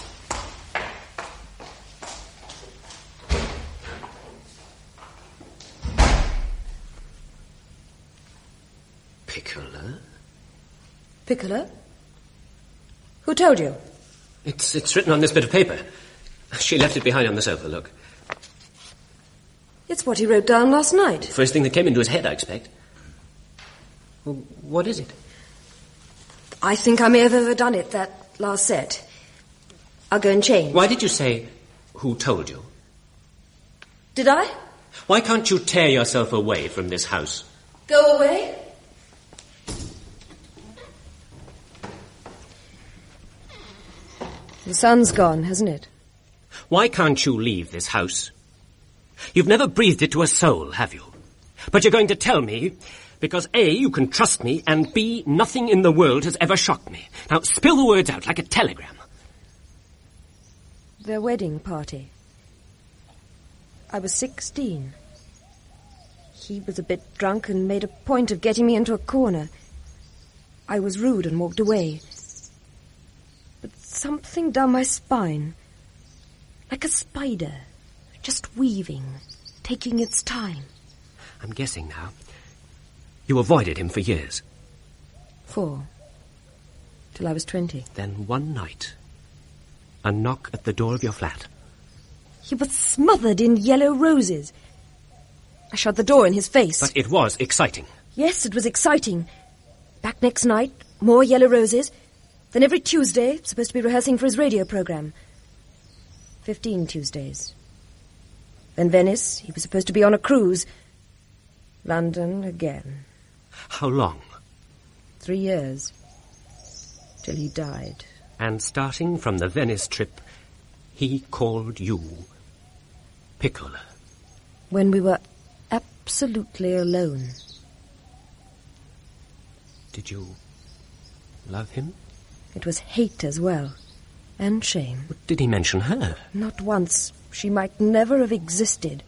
Piccola? Piccola? Who told you? It's, it's written on this bit of paper. She left it behind on the sofa, look. It's what he wrote down last night. First thing that came into his head, I expect. Well, what is it? I think I may have overdone it, that last set. I'll go and change. Why did you say, who told you? Did I? Why can't you tear yourself away from this house? Go away? The sun's gone, hasn't it? Why can't you leave this house? You've never breathed it to a soul, have you? But you're going to tell me because A, you can trust me, and B, nothing in the world has ever shocked me. Now, spill the words out like a telegram. Their wedding party. I was sixteen. He was a bit drunk and made a point of getting me into a corner. I was rude and walked away. But something down my spine, like a spider, just weaving, taking its time. I'm guessing now. You avoided him for years. Four. Till I was twenty. Then one night, a knock at the door of your flat. He was smothered in yellow roses. I shut the door in his face. But it was exciting. Yes, it was exciting. Back next night, more yellow roses. Then every Tuesday, supposed to be rehearsing for his radio program. Fifteen Tuesdays. Then Venice, he was supposed to be on a cruise. London again. How long? Three years. Till he died. And starting from the Venice trip, he called you Piccola. When we were absolutely alone. Did you love him? It was hate as well. And shame. Did he mention her? Not once. She might never have existed.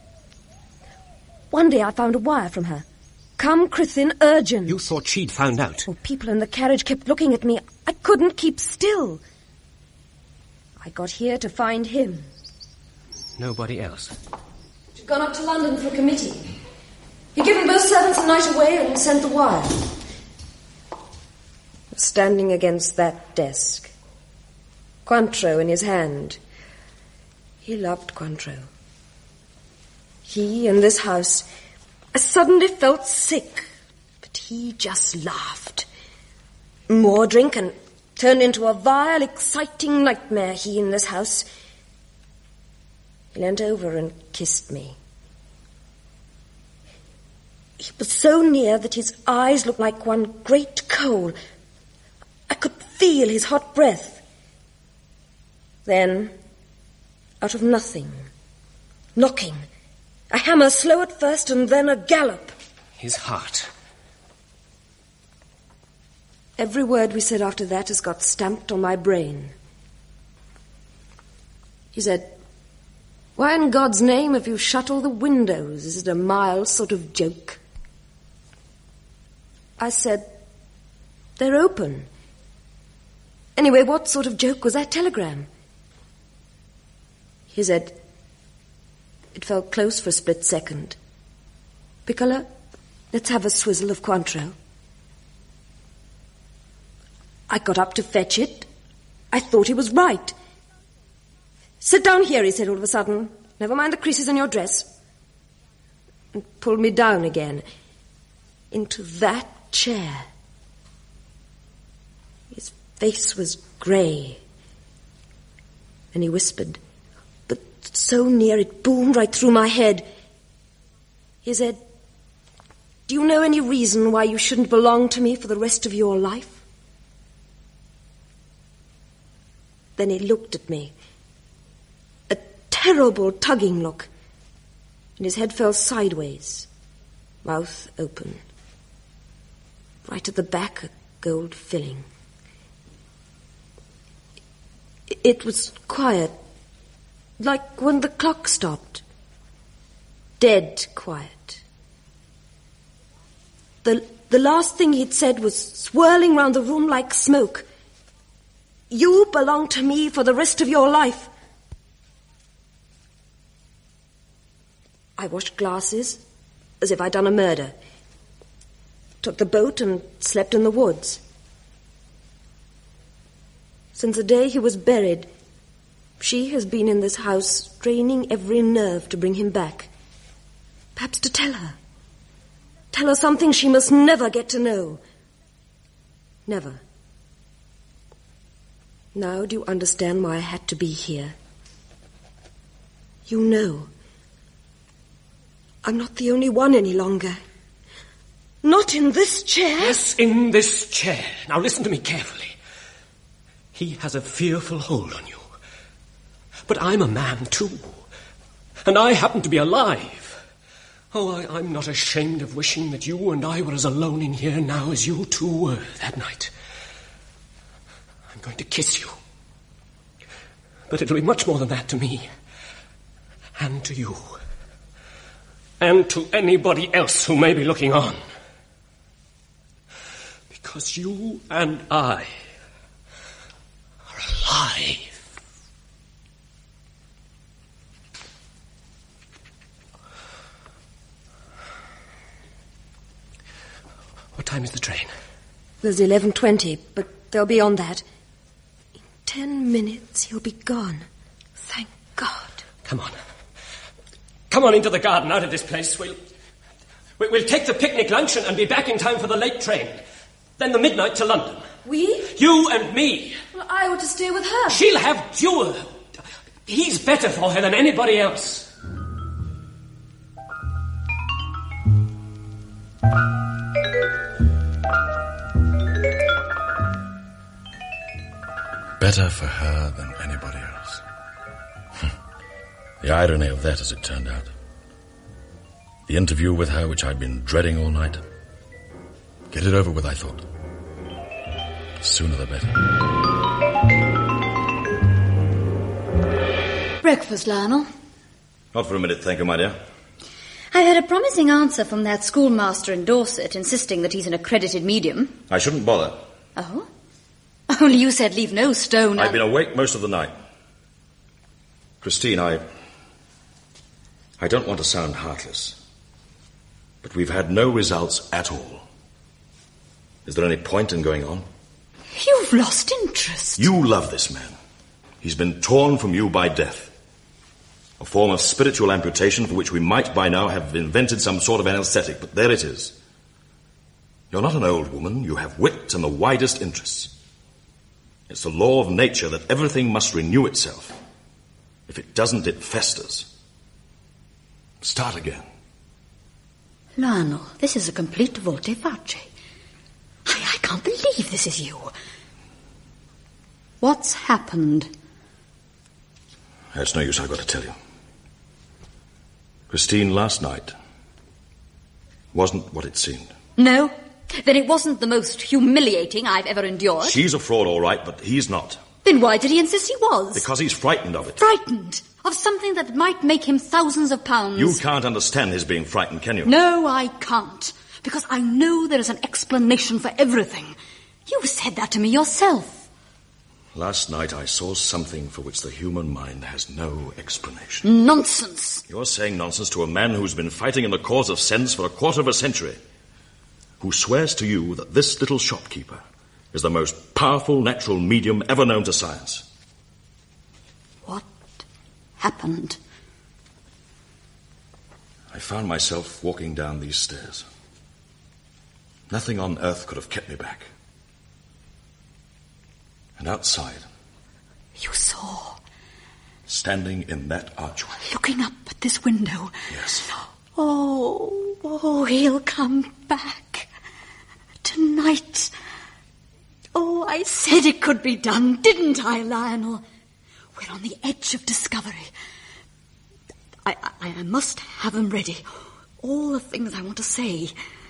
One day I found a wire from her. Come, Crithin, urgent. You thought she'd found out? Oh, people in the carriage kept looking at me. I couldn't keep still. I got here to find him. Nobody else? She'd gone up to London for a committee. He'd given both servants a night away and sent the wire. Standing against that desk, Cointreau in his hand. He loved Cointreau. He and this house. I suddenly felt sick, but he just laughed. More drink and turned into a vile, exciting nightmare, he in this house. He leant over and kissed me. He was so near that his eyes looked like one great coal. I could feel his hot breath. Then, out of nothing, knocking, a hammer slow at first and then a gallop. His heart. Every word we said after that has got stamped on my brain. He said, "Why in God's name have you shut all the windows? Is it a mild sort of joke?" I said, "They're open. Anyway, what sort of joke was that telegram?" He said, it felt close for a split second. "Piccola, let's have a swizzle of Cointreau." I got up to fetch it. I thought he was right. "Sit down here," he said all of a sudden. "Never mind the creases in your dress." And pulled me down again into that chair. face was grey. And he whispered, but so near it boomed right through my head. He said, "Do you know any reason why you shouldn't belong to me for the rest of your life?" Then he looked at me. A terrible tugging look. And his head fell sideways, mouth open. Right at the back, a gold filling. It was quiet, like when the clock stopped. Dead quiet. The, the last thing he'd said was swirling round the room like smoke. "You belong to me for the rest of your life." I washed glasses, as if I'd done a murder. Took the boat and slept in the woods. Since the day he was buried, she has been in this house, straining every nerve to bring him back. Perhaps to tell her. Tell her something she must never get to know. Never. Now do you understand why I had to be here? You know. I'm not the only one any longer. Not in this chair. Yes, in this chair. Now listen to me carefully. He has a fearful hold on you. But I'm a man too. And I happen to be alive. Oh, I, I'm not ashamed of wishing that you and I were as alone in here now as you two were that night. I'm going to kiss you. But it'll be much more than that to me. And to you. And to anybody else who may be looking on. Because you and I are alive. What time is the train? There's eleven twenty, but they'll be on that. In ten minutes he'll be gone. Thank God. Come on. Come on into the garden, out of this place. We'll, we'll take the picnic lunch and be back in time for the late train. Then the midnight to London. We? You and me. Well, I ought to stay with her. She'll have Dewar. He's better for her than anybody else. Better for her than anybody else. The irony of that, as it turned out. The interview with her, which I'd been dreading all night. Get it over with, I thought. The sooner the better. Breakfast, Lionel. Not for a minute, thank you, my dear. I had a promising answer from that schoolmaster in Dorset, insisting that he's an accredited medium. I shouldn't bother. Oh? Only you said leave no stone... I've been awake most of the night. Christine, I... I don't want to sound heartless, but we've had no results at all. Is there any point in going on? You've lost interest. You love this man. He's been torn from you by death. A form of spiritual amputation for which we might by now have invented some sort of anesthetic, but there it is. You're not an old woman. You have wit and the widest interests. It's the law of nature that everything must renew itself. If it doesn't, it festers. Start again. Lionel, this is a complete volte-face. I, I can't believe this is you. What's happened? It's no use, I've got to tell you. Christine, last night wasn't what it seemed. No? Then it wasn't the most humiliating I've ever endured? She's a fraud, all right, but he's not. Then why did he insist he was? Because he's frightened of it. Frightened? Of something that might make him thousands of pounds? You can't understand his being frightened, can you? No, I can't. Because I know there is an explanation for everything. You said that to me yourself. Last night I saw something for which the human mind has no explanation. Nonsense. You're saying nonsense to a man who's been fighting in the cause of sense for a quarter of a century, who swears to you that this little shopkeeper is the most powerful natural medium ever known to science. What happened? I found myself walking down these stairs. Nothing on earth could have kept me back. And outside... You saw? Standing in that archway. Looking up at this window? Yes. Oh, oh, he'll come back. Tonight. Oh, I said it could be done, didn't I, Lionel? We're on the edge of discovery. I, I, I must have them ready. All the things I want to say.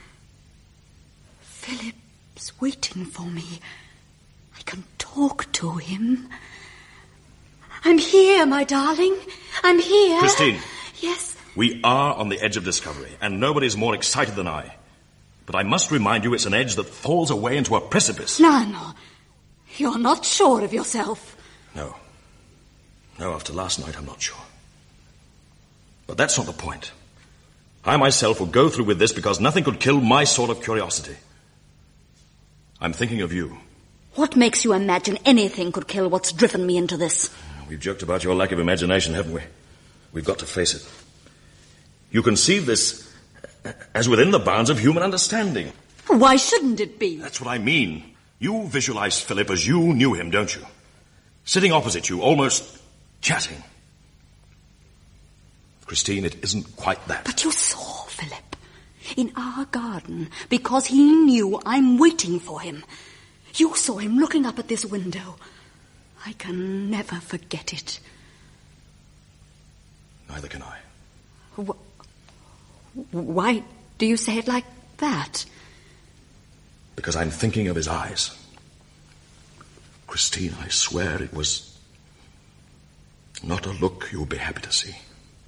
Philip's waiting for me. I can talk to him. I'm here, my darling. I'm here. Christine. Yes? We are on the edge of discovery, and nobody's more excited than I. But I must remind you it's an edge that falls away into a precipice. Lionel, you're not sure of yourself. No. No, after last night, I'm not sure. But that's not the point. I myself will go through with this because nothing could kill my sort of curiosity. I'm thinking of you. What makes you imagine anything could kill what's driven me into this? We've joked about your lack of imagination, haven't we? We've got to face it. You conceive this as within the bounds of human understanding. Why shouldn't it be? That's what I mean. You visualize Philip as you knew him, don't you? Sitting opposite you, almost chatting. Christine, it isn't quite that. But you saw Philip in our garden because he knew I'm waiting for him. You saw him looking up at this window. I can never forget it. Neither can I. Wh- Why do you say it like that? Because I'm thinking of his eyes. Christine, I swear it was not a look you'll be happy to see.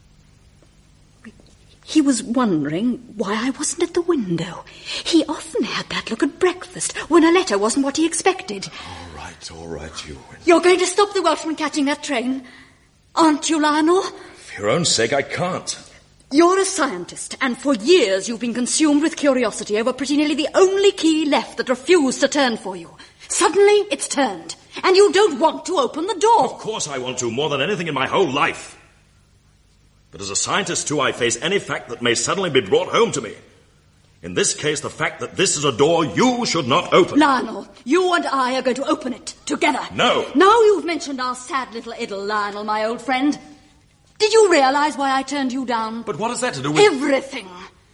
He was wondering why I wasn't at the window. He often had that look at breakfast when a letter wasn't what he expected. All right, all right, you. You're going to stop the Welshman catching that train, aren't you, Lionel? For your own sake, I can't. You're a scientist, and for years you've been consumed with curiosity over pretty nearly the only key left that refused to turn for you. Suddenly, it's turned, and you don't want to open the door. Of course I want to, more than anything in my whole life. But as a scientist, too, I face any fact that may suddenly be brought home to me. In this case, the fact that this is a door you should not open. Lionel, you and I are going to open it together. No. Now you've mentioned our sad little idyll, Lionel, my old friend. Did you realize why I turned you down? But what has that to do with... Everything.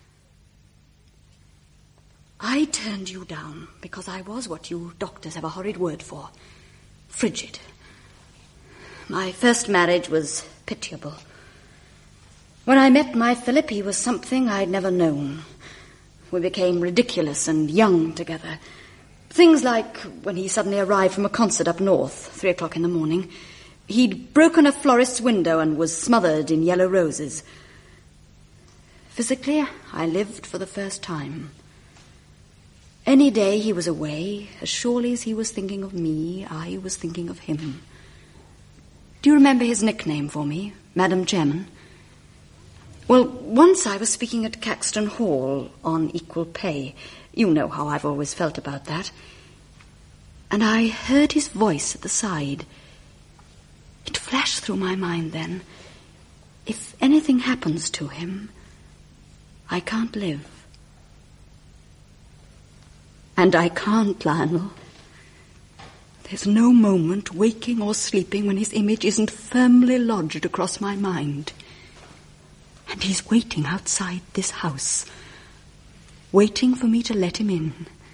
I turned you down because I was what you doctors have a horrid word for. Frigid. My first marriage was pitiable. When I met my Philip, he was something I'd never known. We became ridiculous and young together. Things like when he suddenly arrived from a concert up north, three o'clock in the morning. He'd broken a florist's window and was smothered in yellow roses. Physically, I lived for the first time. Any day he was away, as surely as he was thinking of me, I was thinking of him. Do you remember his nickname for me, Madam Chairman? Well, once I was speaking at Caxton Hall on equal pay. You know how I've always felt about that. And I heard his voice at the side. It flashed through my mind then. If anything happens to him, I can't live. And I can't, Lionel. There's no moment, waking or sleeping, when his image isn't firmly lodged across my mind. And he's waiting outside this house, waiting for me to let him in.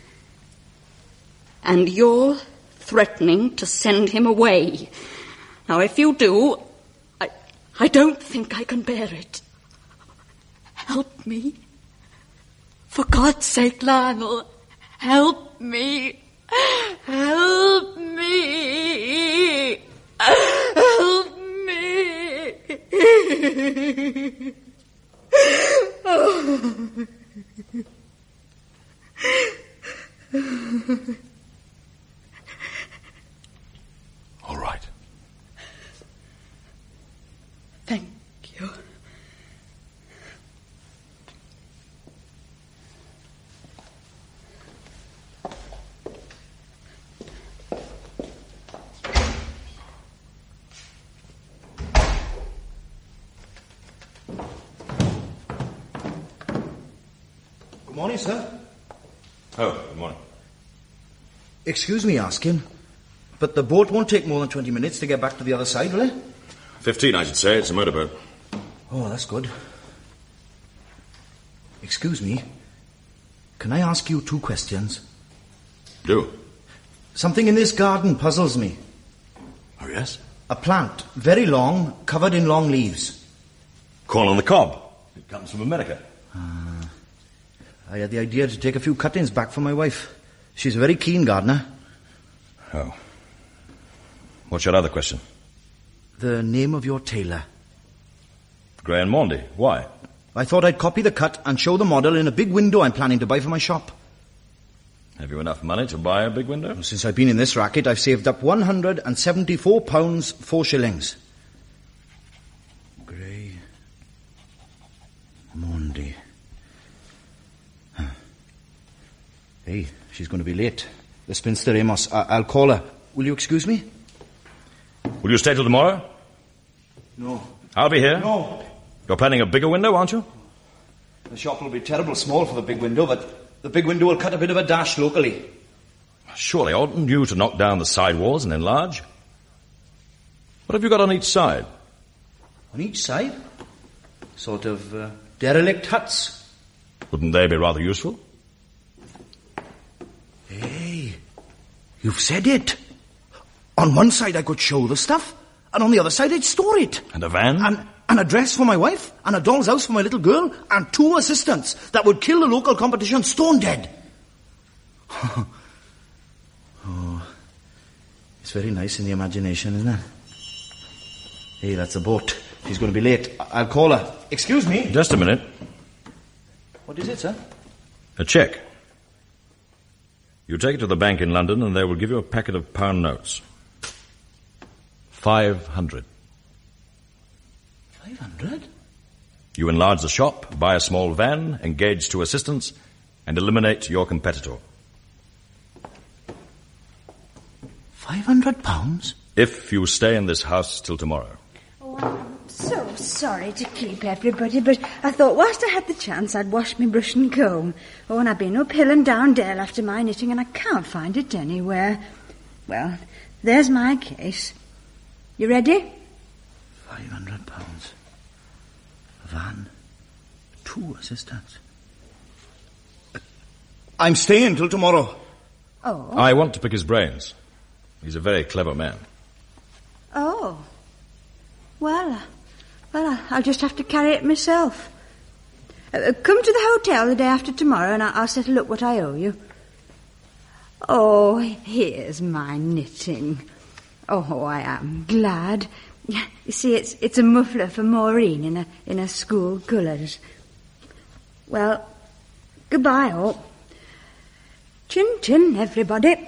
And you're threatening to send him away. Now, if you do, I, I don't think I can bear it. Help me. For God's sake, Lionel, help me. Help me. Help me. Oh. All right. Thank you. Good morning, sir. Oh, good morning. Excuse me asking, But the boat won't take more than twenty minutes to get back to the other side, will it? Fifteen, I should say. It's a motorboat. Oh, that's good. Excuse me. Can I ask you two questions? Do. Something in this garden puzzles me. Oh, yes? A plant, very long, covered in long leaves. Corn on the cob. It comes from America. Uh, I had the idea to take a few cuttings back for my wife. She's a very keen gardener. Oh. What's your other question? The name of your tailor. Gray and Maundy. Why? I thought I'd copy the cut and show the model in a big window I'm planning to buy for my shop. Have you enough money to buy a big window? Well, since I've been in this racket, I've saved up one hundred seventy-four pounds, four shillings. Gray... Maundy... Huh. Hey, she's going to be late. The spinster Amos. I- I'll call her. Will you excuse me? Will you stay till tomorrow? No. I'll be here. No. You're planning a bigger window, aren't you? The shop will be terrible small for the big window, but the big window will cut a bit of a dash locally. Surely, oughtn't you to knock down the side walls and enlarge? What have you got on each side? On each side? Sort of uh, derelict huts. Wouldn't they be rather useful? Hey, you've said it. On one side I could show the stuff, and on the other side I'd store it. And a van? And and a dress for my wife, and a doll's house for my little girl, and two assistants that would kill the local competition stone dead. Oh, it's very nice in the imagination, isn't it? Hey, that's a boat. She's going to be late. I- I'll call her. Excuse me. Just a minute. What is it, sir? A cheque. You take it to the bank in London and they will give you a packet of pound notes. Five hundred. Five hundred? You enlarge the shop, buy a small van, engage two assistants, and eliminate your competitor. Five hundred pounds? If you stay in this house till tomorrow. Oh, I'm so sorry to keep everybody, but I thought whilst I had the chance I'd wash me brush and comb. Oh, and I've been uphill and down Dale after my knitting and I can't find it anywhere. Well, there's my case. You ready? Five hundred pounds. A van. Two assistants. I'm staying till tomorrow. Oh. I want to pick his brains. He's a very clever man. Oh. Well, uh, well, I'll just have to carry it myself. Uh, come to the hotel the day after tomorrow and I'll settle up what I owe you. Oh, here's my knitting. Oh, I am glad. You see, it's it's a muffler for Maureen in a in her school colours. Well, goodbye, all. Chin chin, everybody.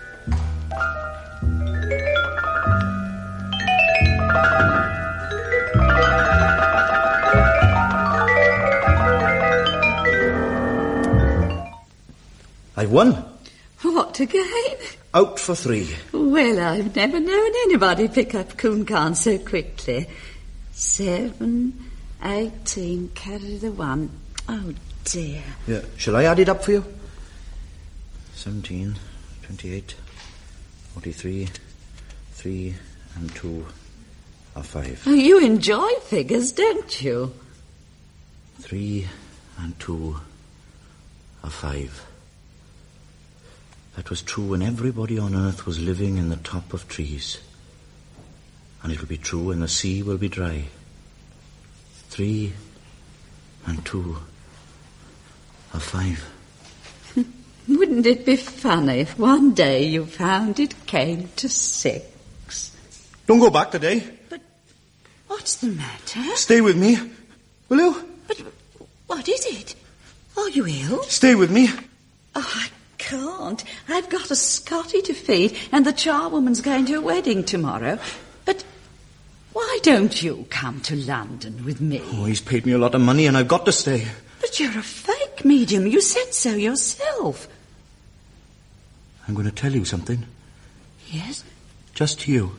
I've won. What again? Out for three. Well, I've never known anybody pick up Coon-Can so quickly. Seven, eighteen, carry the one. Oh, dear. Yeah. Shall I add it up for you? Seventeen, twenty-eight, forty-three, three and two are five. Oh, you enjoy figures, don't you? Three and two are five. That was true when everybody on earth was living in the top of trees. And it will be true when the sea will be dry. Three and two are five. Wouldn't it be funny if one day you found it came to six? Don't go back today. But what's the matter? Stay with me, will you? But what is it? Are you ill? Stay with me. Oh, I can't. I've got a Scotty to feed, and the charwoman's going to a wedding tomorrow. But why don't you come to London with me? Oh, he's paid me a lot of money and I've got to stay. But you're a fake medium. You said so yourself. I'm going to tell you something. Yes? Just you.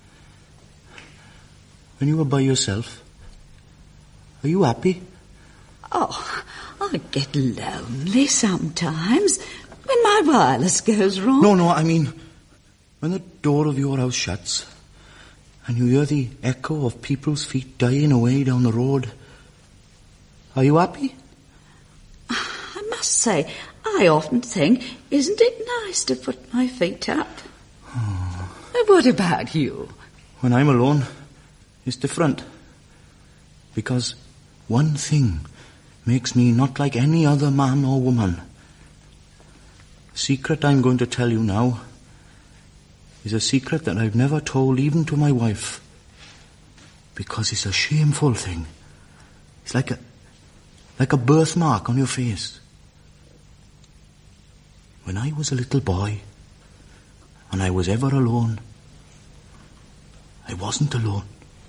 When you were by yourself, are you happy? Oh, I get lonely sometimes when my wireless goes wrong. No, no, I mean when the door of your house shuts and you hear the echo of people's feet dying away down the road, are you happy? I must say, I often think, isn't it nice to put my feet up? Oh. What about you? When I'm alone, it's different. Because one thing makes me not like any other man or woman. The secret I'm going to tell you now is a secret that I've never told even to my wife. Because it's a shameful thing. It's like a, like a birthmark on your face. When I was a little boy, and I was ever alone, I wasn't alone.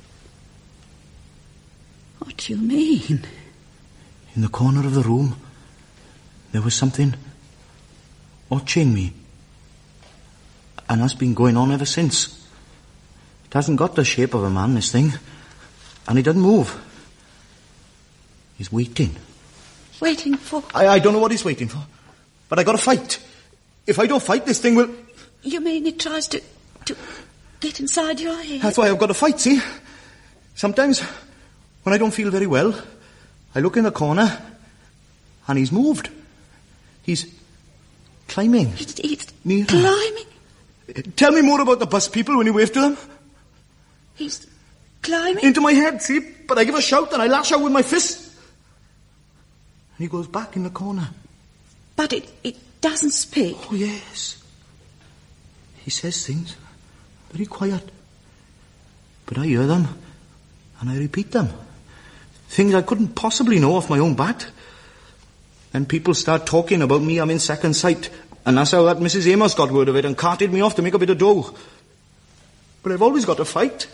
What do you mean? In the corner of the room, there was something watching me. And that's been going on ever since. It hasn't got the shape of a man, this thing. And it doesn't move. He's waiting. Waiting for? I, I don't know what he's waiting for. But I gotta fight. If I don't fight, this thing will... You mean it tries to... to get inside your head? That's why I've got to fight, see? Sometimes, when I don't feel very well, I look in the corner, and he's moved. He's climbing. He's, he's Nearer. climbing? Tell me more about the bus people when you wave to them. He's climbing? Into my head, see? But I give a shout and I lash out with my fist. And he goes back in the corner. But it, it doesn't speak. Oh, yes. He says things, very quiet. But I hear them, and I repeat them. Things I couldn't possibly know off my own bat. Then people start talking about me I'm in second sight, and that's how that Missus Amos got word of it and carted me off to make a bit of dough. But I've always got to fight.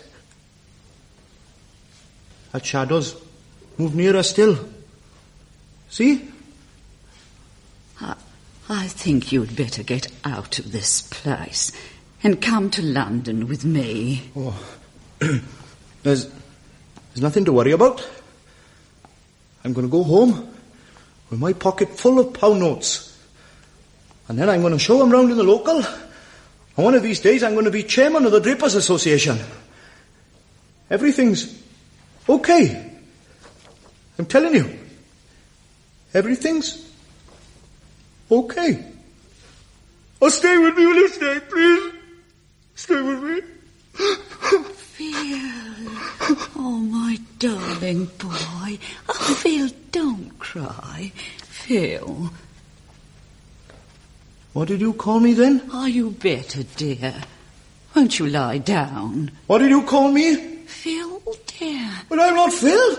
That shadows move nearer still. See? I, I think you'd better get out of this place and come to London with me. Oh, there's, there's nothing to worry about. I'm going to go home with my pocket full of pound notes. And then I'm going to show them round in the local. And one of these days I'm going to be chairman of the Drapers Association. Everything's okay. I'm telling you. Everything's okay. Oh, stay with me, will you stay, please? Stay with me. Phil. Oh, my darling boy. Oh, Phil, don't cry. Phil. What did you call me then? Are you better, dear? Won't you lie down? What did you call me? Phil, dear. But I'm not Phil.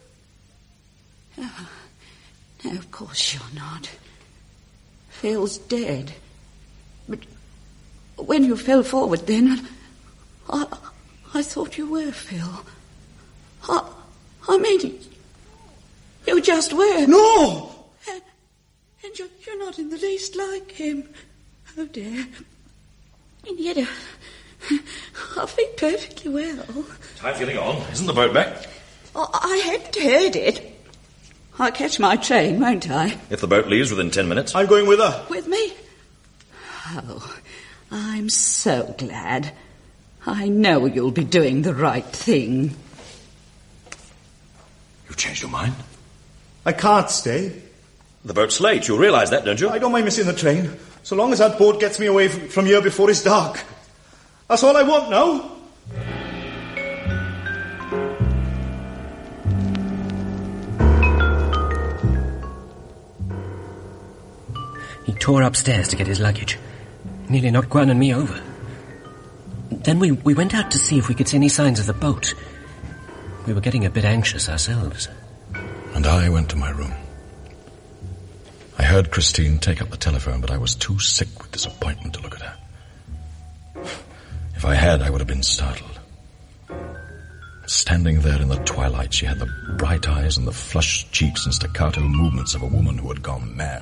Oh, no, of course you're not. Phil's dead. But when you fell forward then, I, I thought you were Phil. I, I mean, you just were. No! And, and you're, you're not in the least like him. Oh, dear. And yet, uh, I feel perfectly well. Time's getting on. Isn't the boat back? I, I hadn't heard it. I'll catch my train, won't I? If the boat leaves within ten minutes. I'm going with her. With me? Oh, I'm so glad. I know you'll be doing the right thing. You've changed your mind? I can't stay. The boat's late. You'll realise that, don't you? I don't mind missing the train, so long as that boat gets me away from here before it's dark. That's all I want now. He tore upstairs to get his luggage. Nearly knocked Gwen and me over. Then we, we went out to see if we could see any signs of the boat. We were getting a bit anxious ourselves. And I went to my room. I heard Christine take up the telephone, but I was too sick with disappointment to look at her. If I had, I would have been startled. Standing there in the twilight, she had the bright eyes and the flushed cheeks and staccato movements of a woman who had gone mad.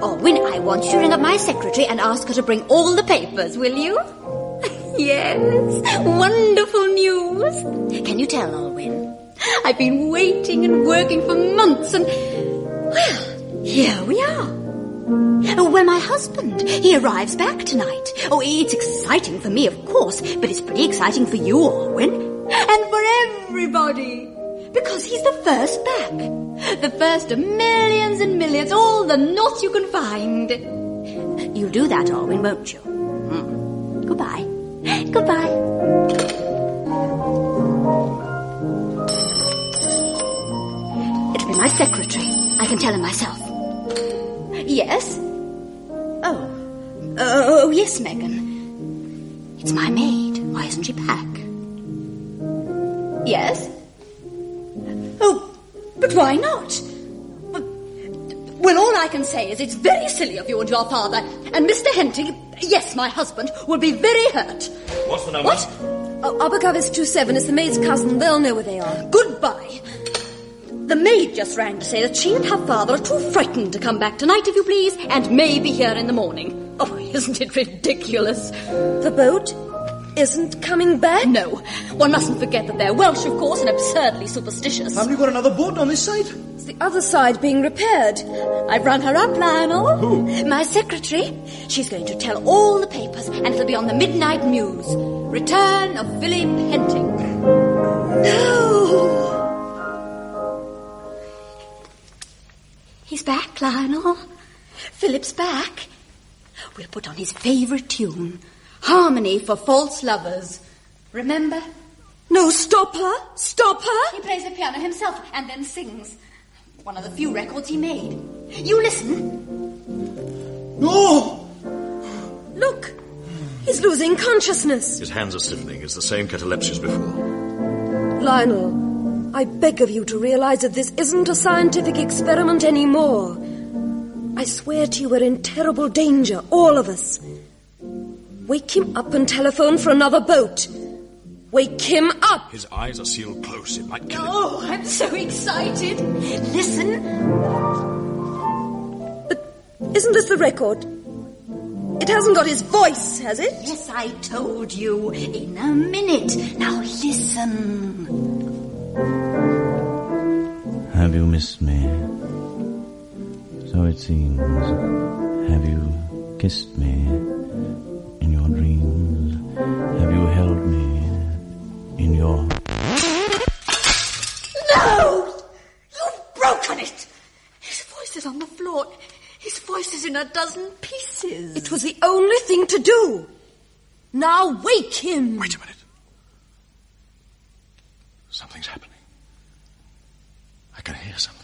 Alwyn, I want you to ring up my secretary and ask her to bring all the papers, will you? Yes, wonderful news. Can you tell, Alwyn? I've been waiting and working for months and, well, here we are. Oh, well, my husband, he arrives back tonight. Oh, it's exciting for me, of course, but it's pretty exciting for you, Alwyn, and for everybody, because he's the first back. The first of millions and millions, all the knots you can find. You'll do that, Alwyn, won't you? Mm. Goodbye. Goodbye. It'll be my secretary. I can tell him myself. Yes? Oh. Oh, yes, Megan. It's my maid. Why isn't she back? Yes? Oh, but why not? Well, all I can say is it's very silly of you and your father, and Mister Henting, yes, my husband, will be very hurt. What's the number? What? Oh, Abergavis two seven is the maid's cousin. They'll know where they are. Goodbye. The maid just rang to say that she and her father are too frightened to come back tonight, if you please, and may be here in the morning. Oh, isn't it ridiculous? The boat isn't coming back? No. One mustn't forget that they're Welsh, of course, and absurdly superstitious. Haven't you got another boat on this side? It's the other side being repaired. I've run her up, Lionel. Who? My secretary. She's going to tell all the papers, and it'll be on the Midnight News. Return of Philip Henting. No! He's back, Lionel. Philip's back. We'll put on his favourite tune, Harmony for False Lovers. Remember? No, stop her! Stop her! He plays the piano himself and then sings. One of the few records he made. You listen. No! Look! He's losing consciousness. His hands are stiffening. It's the same catalepsy as before. Lionel, I beg of you to realize that this isn't a scientific experiment anymore. I swear to you we're in terrible danger, all of us. Wake him up and telephone for another boat. Wake him up! His eyes are sealed close. It might kill him. Oh, I'm so excited. Listen. But isn't this the record? It hasn't got his voice, has it? Yes, I told you. In a minute. Now listen. Have you missed me? So it seems. Have you kissed me in your dreams? Have you held me in your... No! You've broken it! His voice is on the floor. His voice is in a dozen pieces. It was the only thing to do. Now wake him. Wait a minute. Something's happening. I can hear something.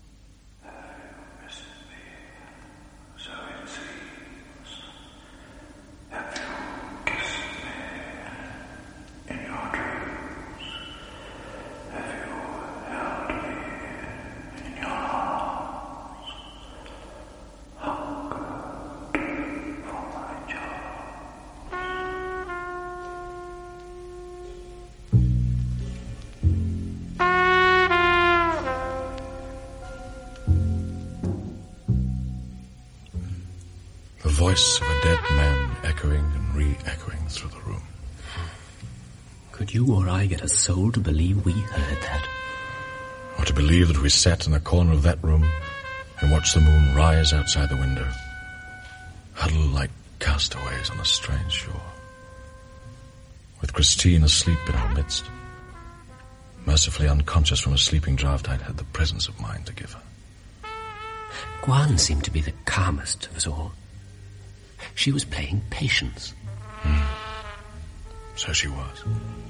The voice of a dead man echoing and re-echoing through the room. Could you or I get a soul to believe we heard that? Or to believe that we sat in a corner of that room and watched the moon rise outside the window, huddled like castaways on a strange shore, with Christine asleep in our midst, mercifully unconscious from a sleeping draught I'd had the presence of mind to give her. Guan seemed to be the calmest of us all. She was playing patience. Mm. So she was.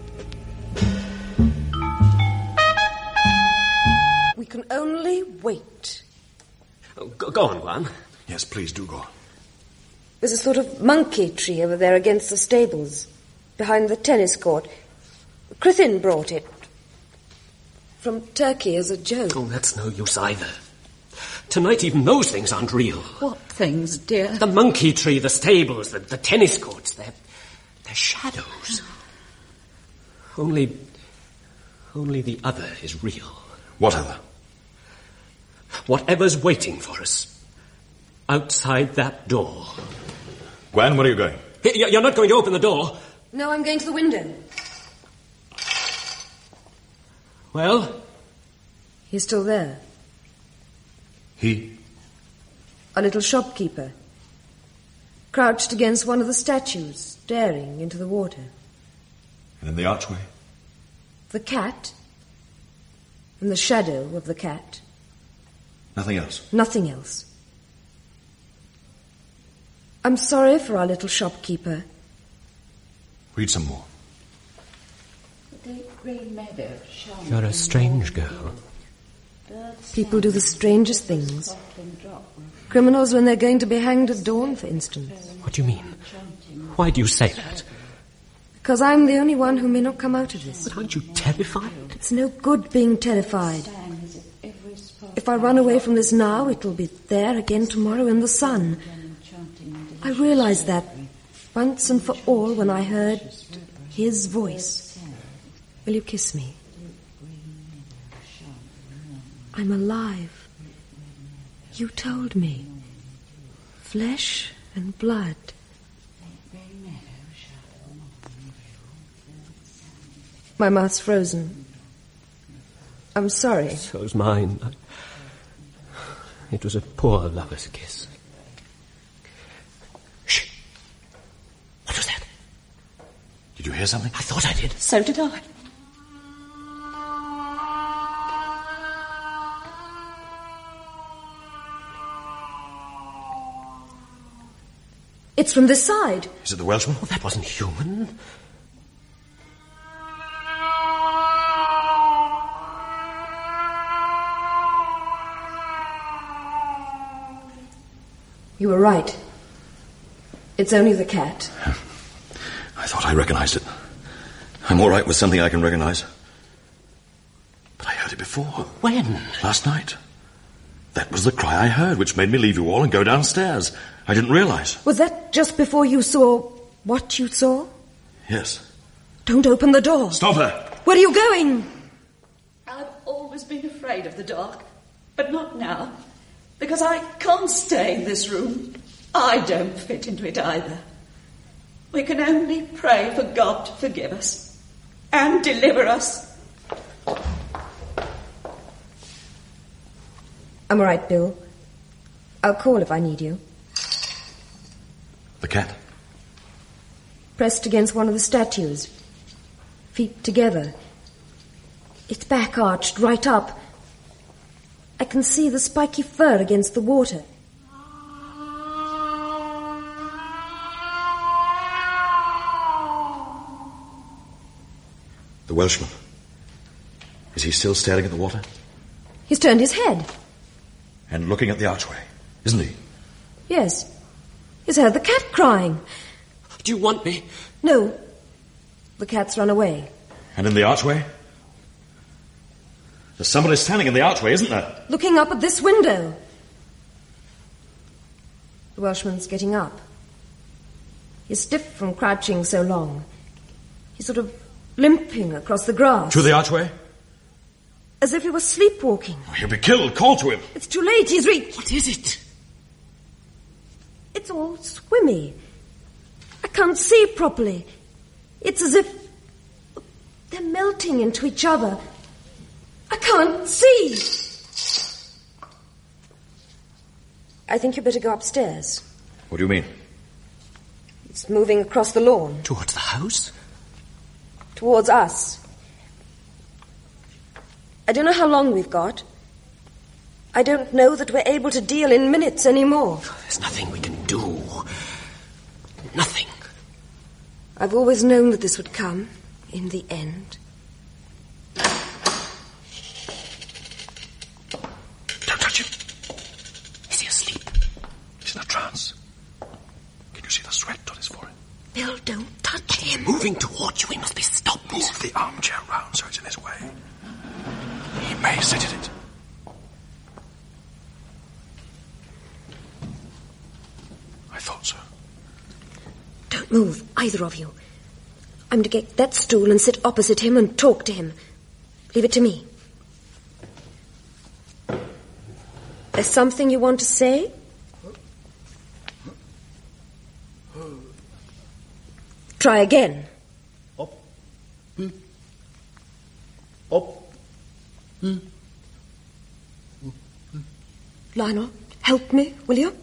We can only wait. Oh, go, go on, Guan. Yes, please do go on. There's a sort of monkey tree over there against the stables, behind the tennis court. Crithin brought it from Turkey as a joke. Oh, that's no use either. Tonight even those things aren't real. What things, dear? The monkey tree, the stables, the, the tennis courts, they're, they're shadows. Only, only the other is real. What other? Whatever's waiting for us. outside that door. Gwen, where are you going? You're not going to open the door. No, I'm going to the window. Well? He's still there. He? A little shopkeeper. Crouched against one of the statues, staring into the water. And in the archway? The cat. And the shadow of the cat. Nothing else? Nothing else. I'm sorry for our little shopkeeper. Read some more. You're a strange girl. People do the strangest things. Criminals when they're going to be hanged at dawn, for instance. What do you mean? Why do you say that? Because I'm the only one who may not come out of this. But aren't you terrified? It's no good being terrified. If I run away from this now, it will be there again tomorrow in the sun. I realized that once and for all when I heard his voice. Will you kiss me? I'm alive. You told me. Flesh and blood. My mouth's frozen. I'm sorry. So's mine. I... It was a poor lover's kiss. Shh. What was that? Did you hear something? I thought I did. So did I. It's from this side. Is it the Welshman? Oh, that wasn't human. You were right. It's only the cat. I thought I recognized it. I'm all right with something I can recognize. But I heard it before. When? Last night. That was the cry I heard, which made me leave you all and go downstairs. I didn't realize. Was that just before you saw what you saw? Yes. Don't open the door. Stop her. Where are you going? I've always been afraid of the dark, but not now. Because I can't stay in this room. I don't fit into it either. We can only pray for God to forgive us and deliver us. I'm all right, Bill. I'll call if I need you. The cat? Pressed against one of the statues. Feet together. Its back arched right up. I can see the spiky fur against the water. The Welshman. Is he still staring at the water? He's turned his head. And looking at the archway, isn't he? Yes. He's heard the cat crying. Do you want me? No. The cat's run away. And in the archway? There's somebody standing in the archway, isn't there? Looking up at this window. The Welshman's getting up. He's stiff from crouching so long. He's sort of limping across the grass. To the archway? As if he was sleepwalking. Oh, he'll be killed. Call to him. It's too late. He's reached. What is it? It's all swimmy. I can't see properly. It's as if they're melting into each other. I can't see. I think you better go upstairs. What do you mean? It's moving across the lawn. Towards the house? Towards us. I don't know how long we've got. I don't know that we're able to deal in minutes anymore. There's nothing we can do. Nothing. I've always known that this would come in the end. Don't touch him. Is he asleep? He's in a trance. Can you see the sweat on his forehead? Bill, don't touch him. Moving towards you, he must be stopped. Move the armchair round so it's in his way. He may sit in it. I thought so. Don't move, either of you. I'm to get that stool and sit opposite him and talk to him. Leave it to me. There's something you want to say? Try again. Up. Mm. Up. Mm. Lionel, help me, will you?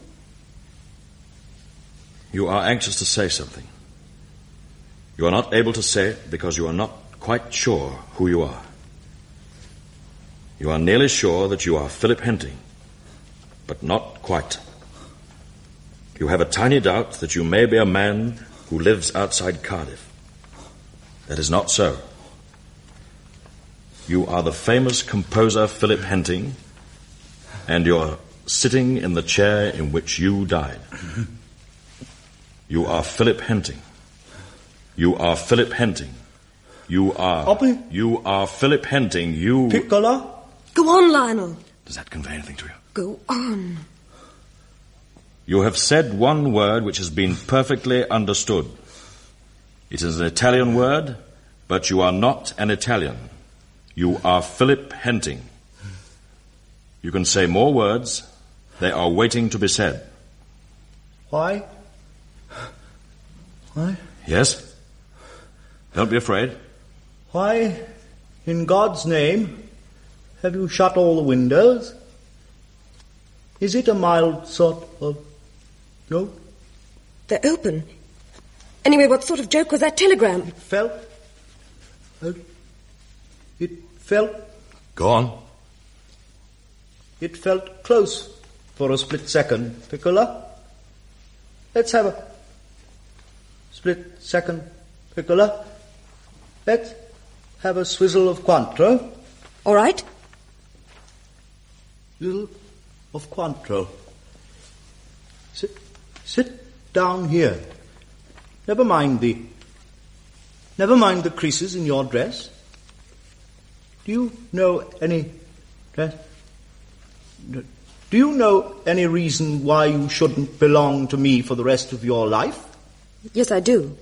You are anxious to say something. You are not able to say it because you are not quite sure who you are. You are nearly sure that you are Philip Henting, but not quite. You have a tiny doubt that you may be a man who lives outside Cardiff. That is not so. You are the famous composer Philip Henting, and you are sitting in the chair in which you died. You are Philip Henting. You are Philip Henting. You are... Oppie? You are Philip Henting. You... Piccola? Go on, Lionel. Does that convey anything to you? Go on. You have said one word which has been perfectly understood. It is an Italian word, but you are not an Italian. You are Philip Henting. You can say more words. They are waiting to be said. Why? Why? Yes? Don't be afraid. Why, in God's name, have you shut all the windows? Is it a mild sort of joke? They're open. Anyway, what sort of joke was that telegram? It felt... It felt... Go on. It felt close for a split second, Piccola. Let's have a split second, Piccola. Let's have a swizzle of Cointreau. All right. Swizzle of Cointreau. Sit, sit down here. Never mind the... Never mind the creases in your dress. Do you know any... dress? Do you know any reason why you shouldn't belong to me for the rest of your life? Yes, I do.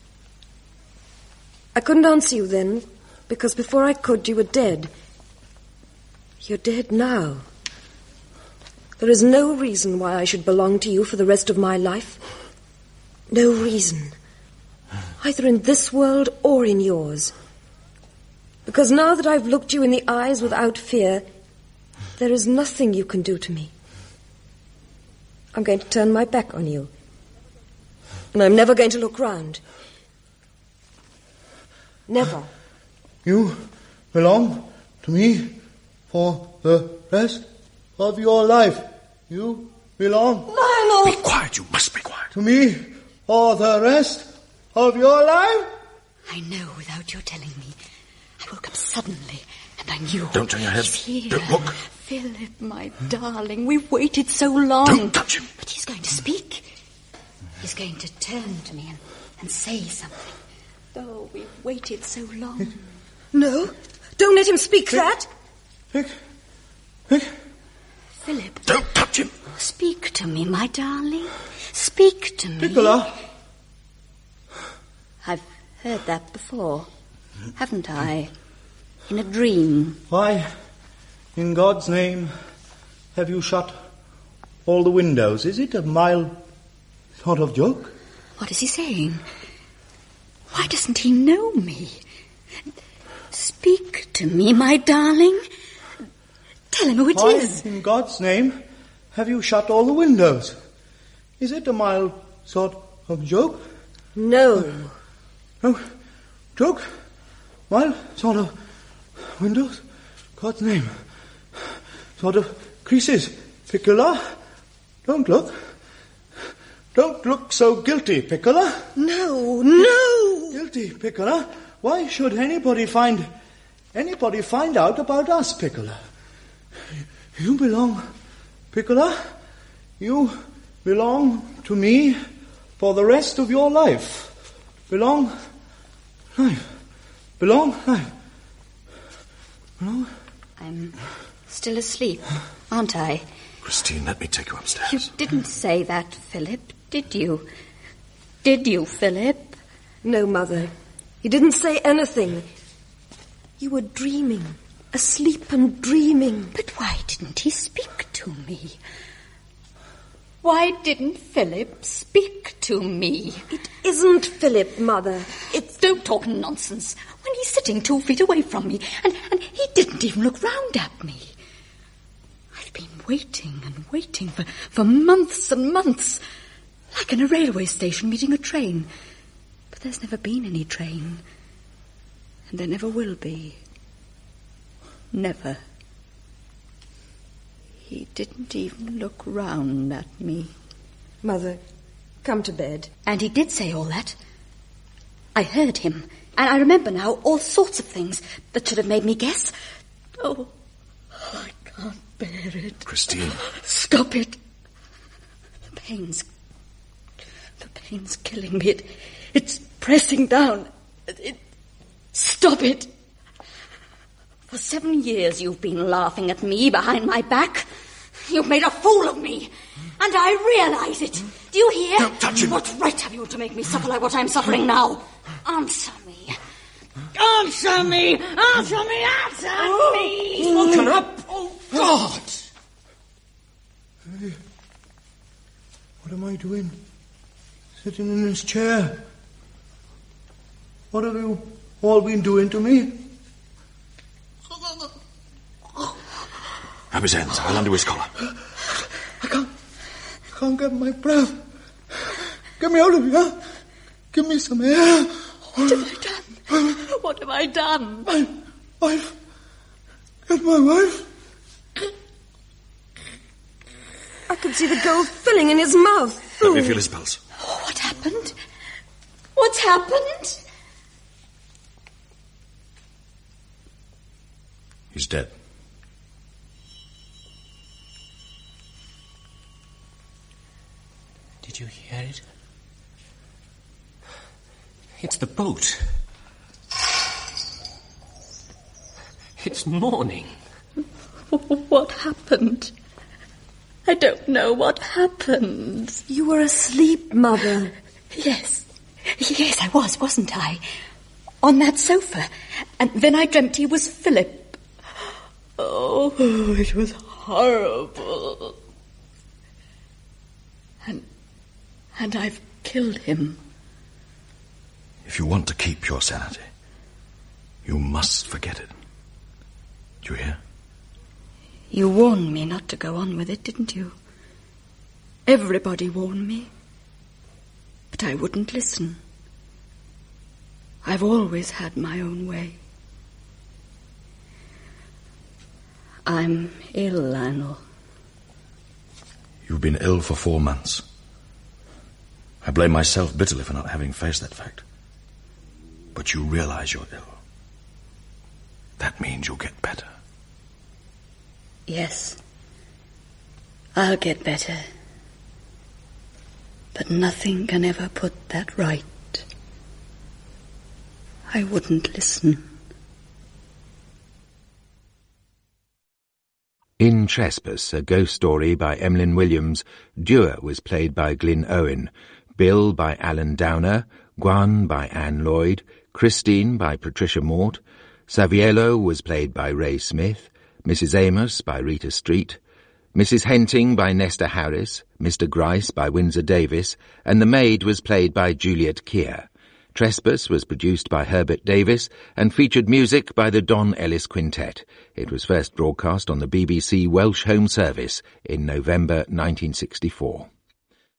I couldn't answer you then, because before I could, you were dead. You're dead now. There is no reason why I should belong to you for the rest of my life. No reason. Either in this world or in yours. Because now that I've looked you in the eyes without fear, there is nothing you can do to me. I'm going to turn my back on you. And I'm never going to look round. Never. You belong to me for the rest of your life. You belong... Lionel! Be quiet, you must be quiet. To me for the rest of your life? I know without your telling me. I woke up suddenly, and I knew... Don't turn your head. He's here. Don't look. Philip, my darling, we've waited so long. Don't touch him. But he's going to speak. He's going to turn to me and, and say something. Oh, we've waited so long. No, don't let him speak Pick, that. Pick, Pick. Philip. Don't touch him. Speak to me, my darling. Speak to me. Piccola. I've heard that before, haven't I? In a dream. Why, in God's name, have you shut all the windows? Is it a mild sort of joke? What is he saying? Why doesn't he know me? Speak to me, my darling. Tell him who it Why, is. in God's name, have you shut all the windows? Is it a mild sort of joke? No. No, joke? Mild sort of windows? God's name. Sort of creases. Piccola, don't look. Don't look so guilty, Piccola. No, no. Guilty, Piccola. Why should anybody find anybody find out about us, Piccola? You belong, Piccola. You belong to me for the rest of your life. Belong, life. Belong, life. Belong. I'm still asleep, aren't I? Christine, let me take you upstairs. You didn't say that, Philip, did you? Did you, Philip? No, Mother. You didn't say anything. You were dreaming. Asleep and dreaming. But why didn't he speak to me? Why didn't Philip speak to me? It isn't Philip, Mother. It's... Don't talk nonsense. When he's sitting two feet away from me, and, and he didn't even look round at me. I've been waiting and waiting for, for months and months, like in a railway station meeting a train. But there's never been any train. And there never will be. Never. He didn't even look round at me. Mother, come to bed. And he did say all that. I heard him, and I remember now all sorts of things that should have made me guess. Oh, I can't bear it. Christine. Stop it. The pain's... The pain's killing me. It, it's pressing down. It, stop it. For seven years you've been laughing at me behind my back. You've made a fool of me. And I realise it. Do you hear? Don't touch him. What right have you to make me suffer like what I'm suffering now? Answer me. Answer me. Answer me. Answer me. Woken up. Oh, God. Hey, what am I doing? Sitting in this chair. What have you all been doing to me? Up his hands. I'll undo his collar. I can't... I can't get my breath. Get me out of here. Give me some air. What have I done? What have I done? My wife. Get my wife. I could see the gold filling in his mouth. Let me feel his pulse. What happened? What's happened? He's dead. Did you hear it? It's the boat. It's morning. What happened? I don't know what happened. You were asleep, Mother. Yes. Yes, I was, wasn't I? On that sofa. And then I dreamt he was Philip. Oh, it was horrible. And... and I've killed him. If you want to keep your sanity, you must forget it. Do you hear? You warned me not to go on with it, didn't you? Everybody warned me. But I wouldn't listen. I've always had my own way. I'm ill, Lionel. You've been ill for four months. I blame myself bitterly for not having faced that fact. But you realize you're ill. That means you'll get better. Yes. I'll get better. But nothing can ever put that right. I wouldn't listen. In Trespass, a ghost story by Emlyn Williams, Dewar was played by Glyn Owen, Bill by Alan Downer, Gwan by Anne Lloyd, Christine by Patricia Mort, Saviello was played by Ray Smith, Missus Amos by Rita Street, Missus Henting by Nesta Harris, Mister Grice by Windsor Davis, and the maid was played by Juliet Keir. Trespass was produced by Herbert Davis and featured music by the Don Ellis Quintet. It was first broadcast on the B B C Welsh Home Service in November nineteen sixty-four.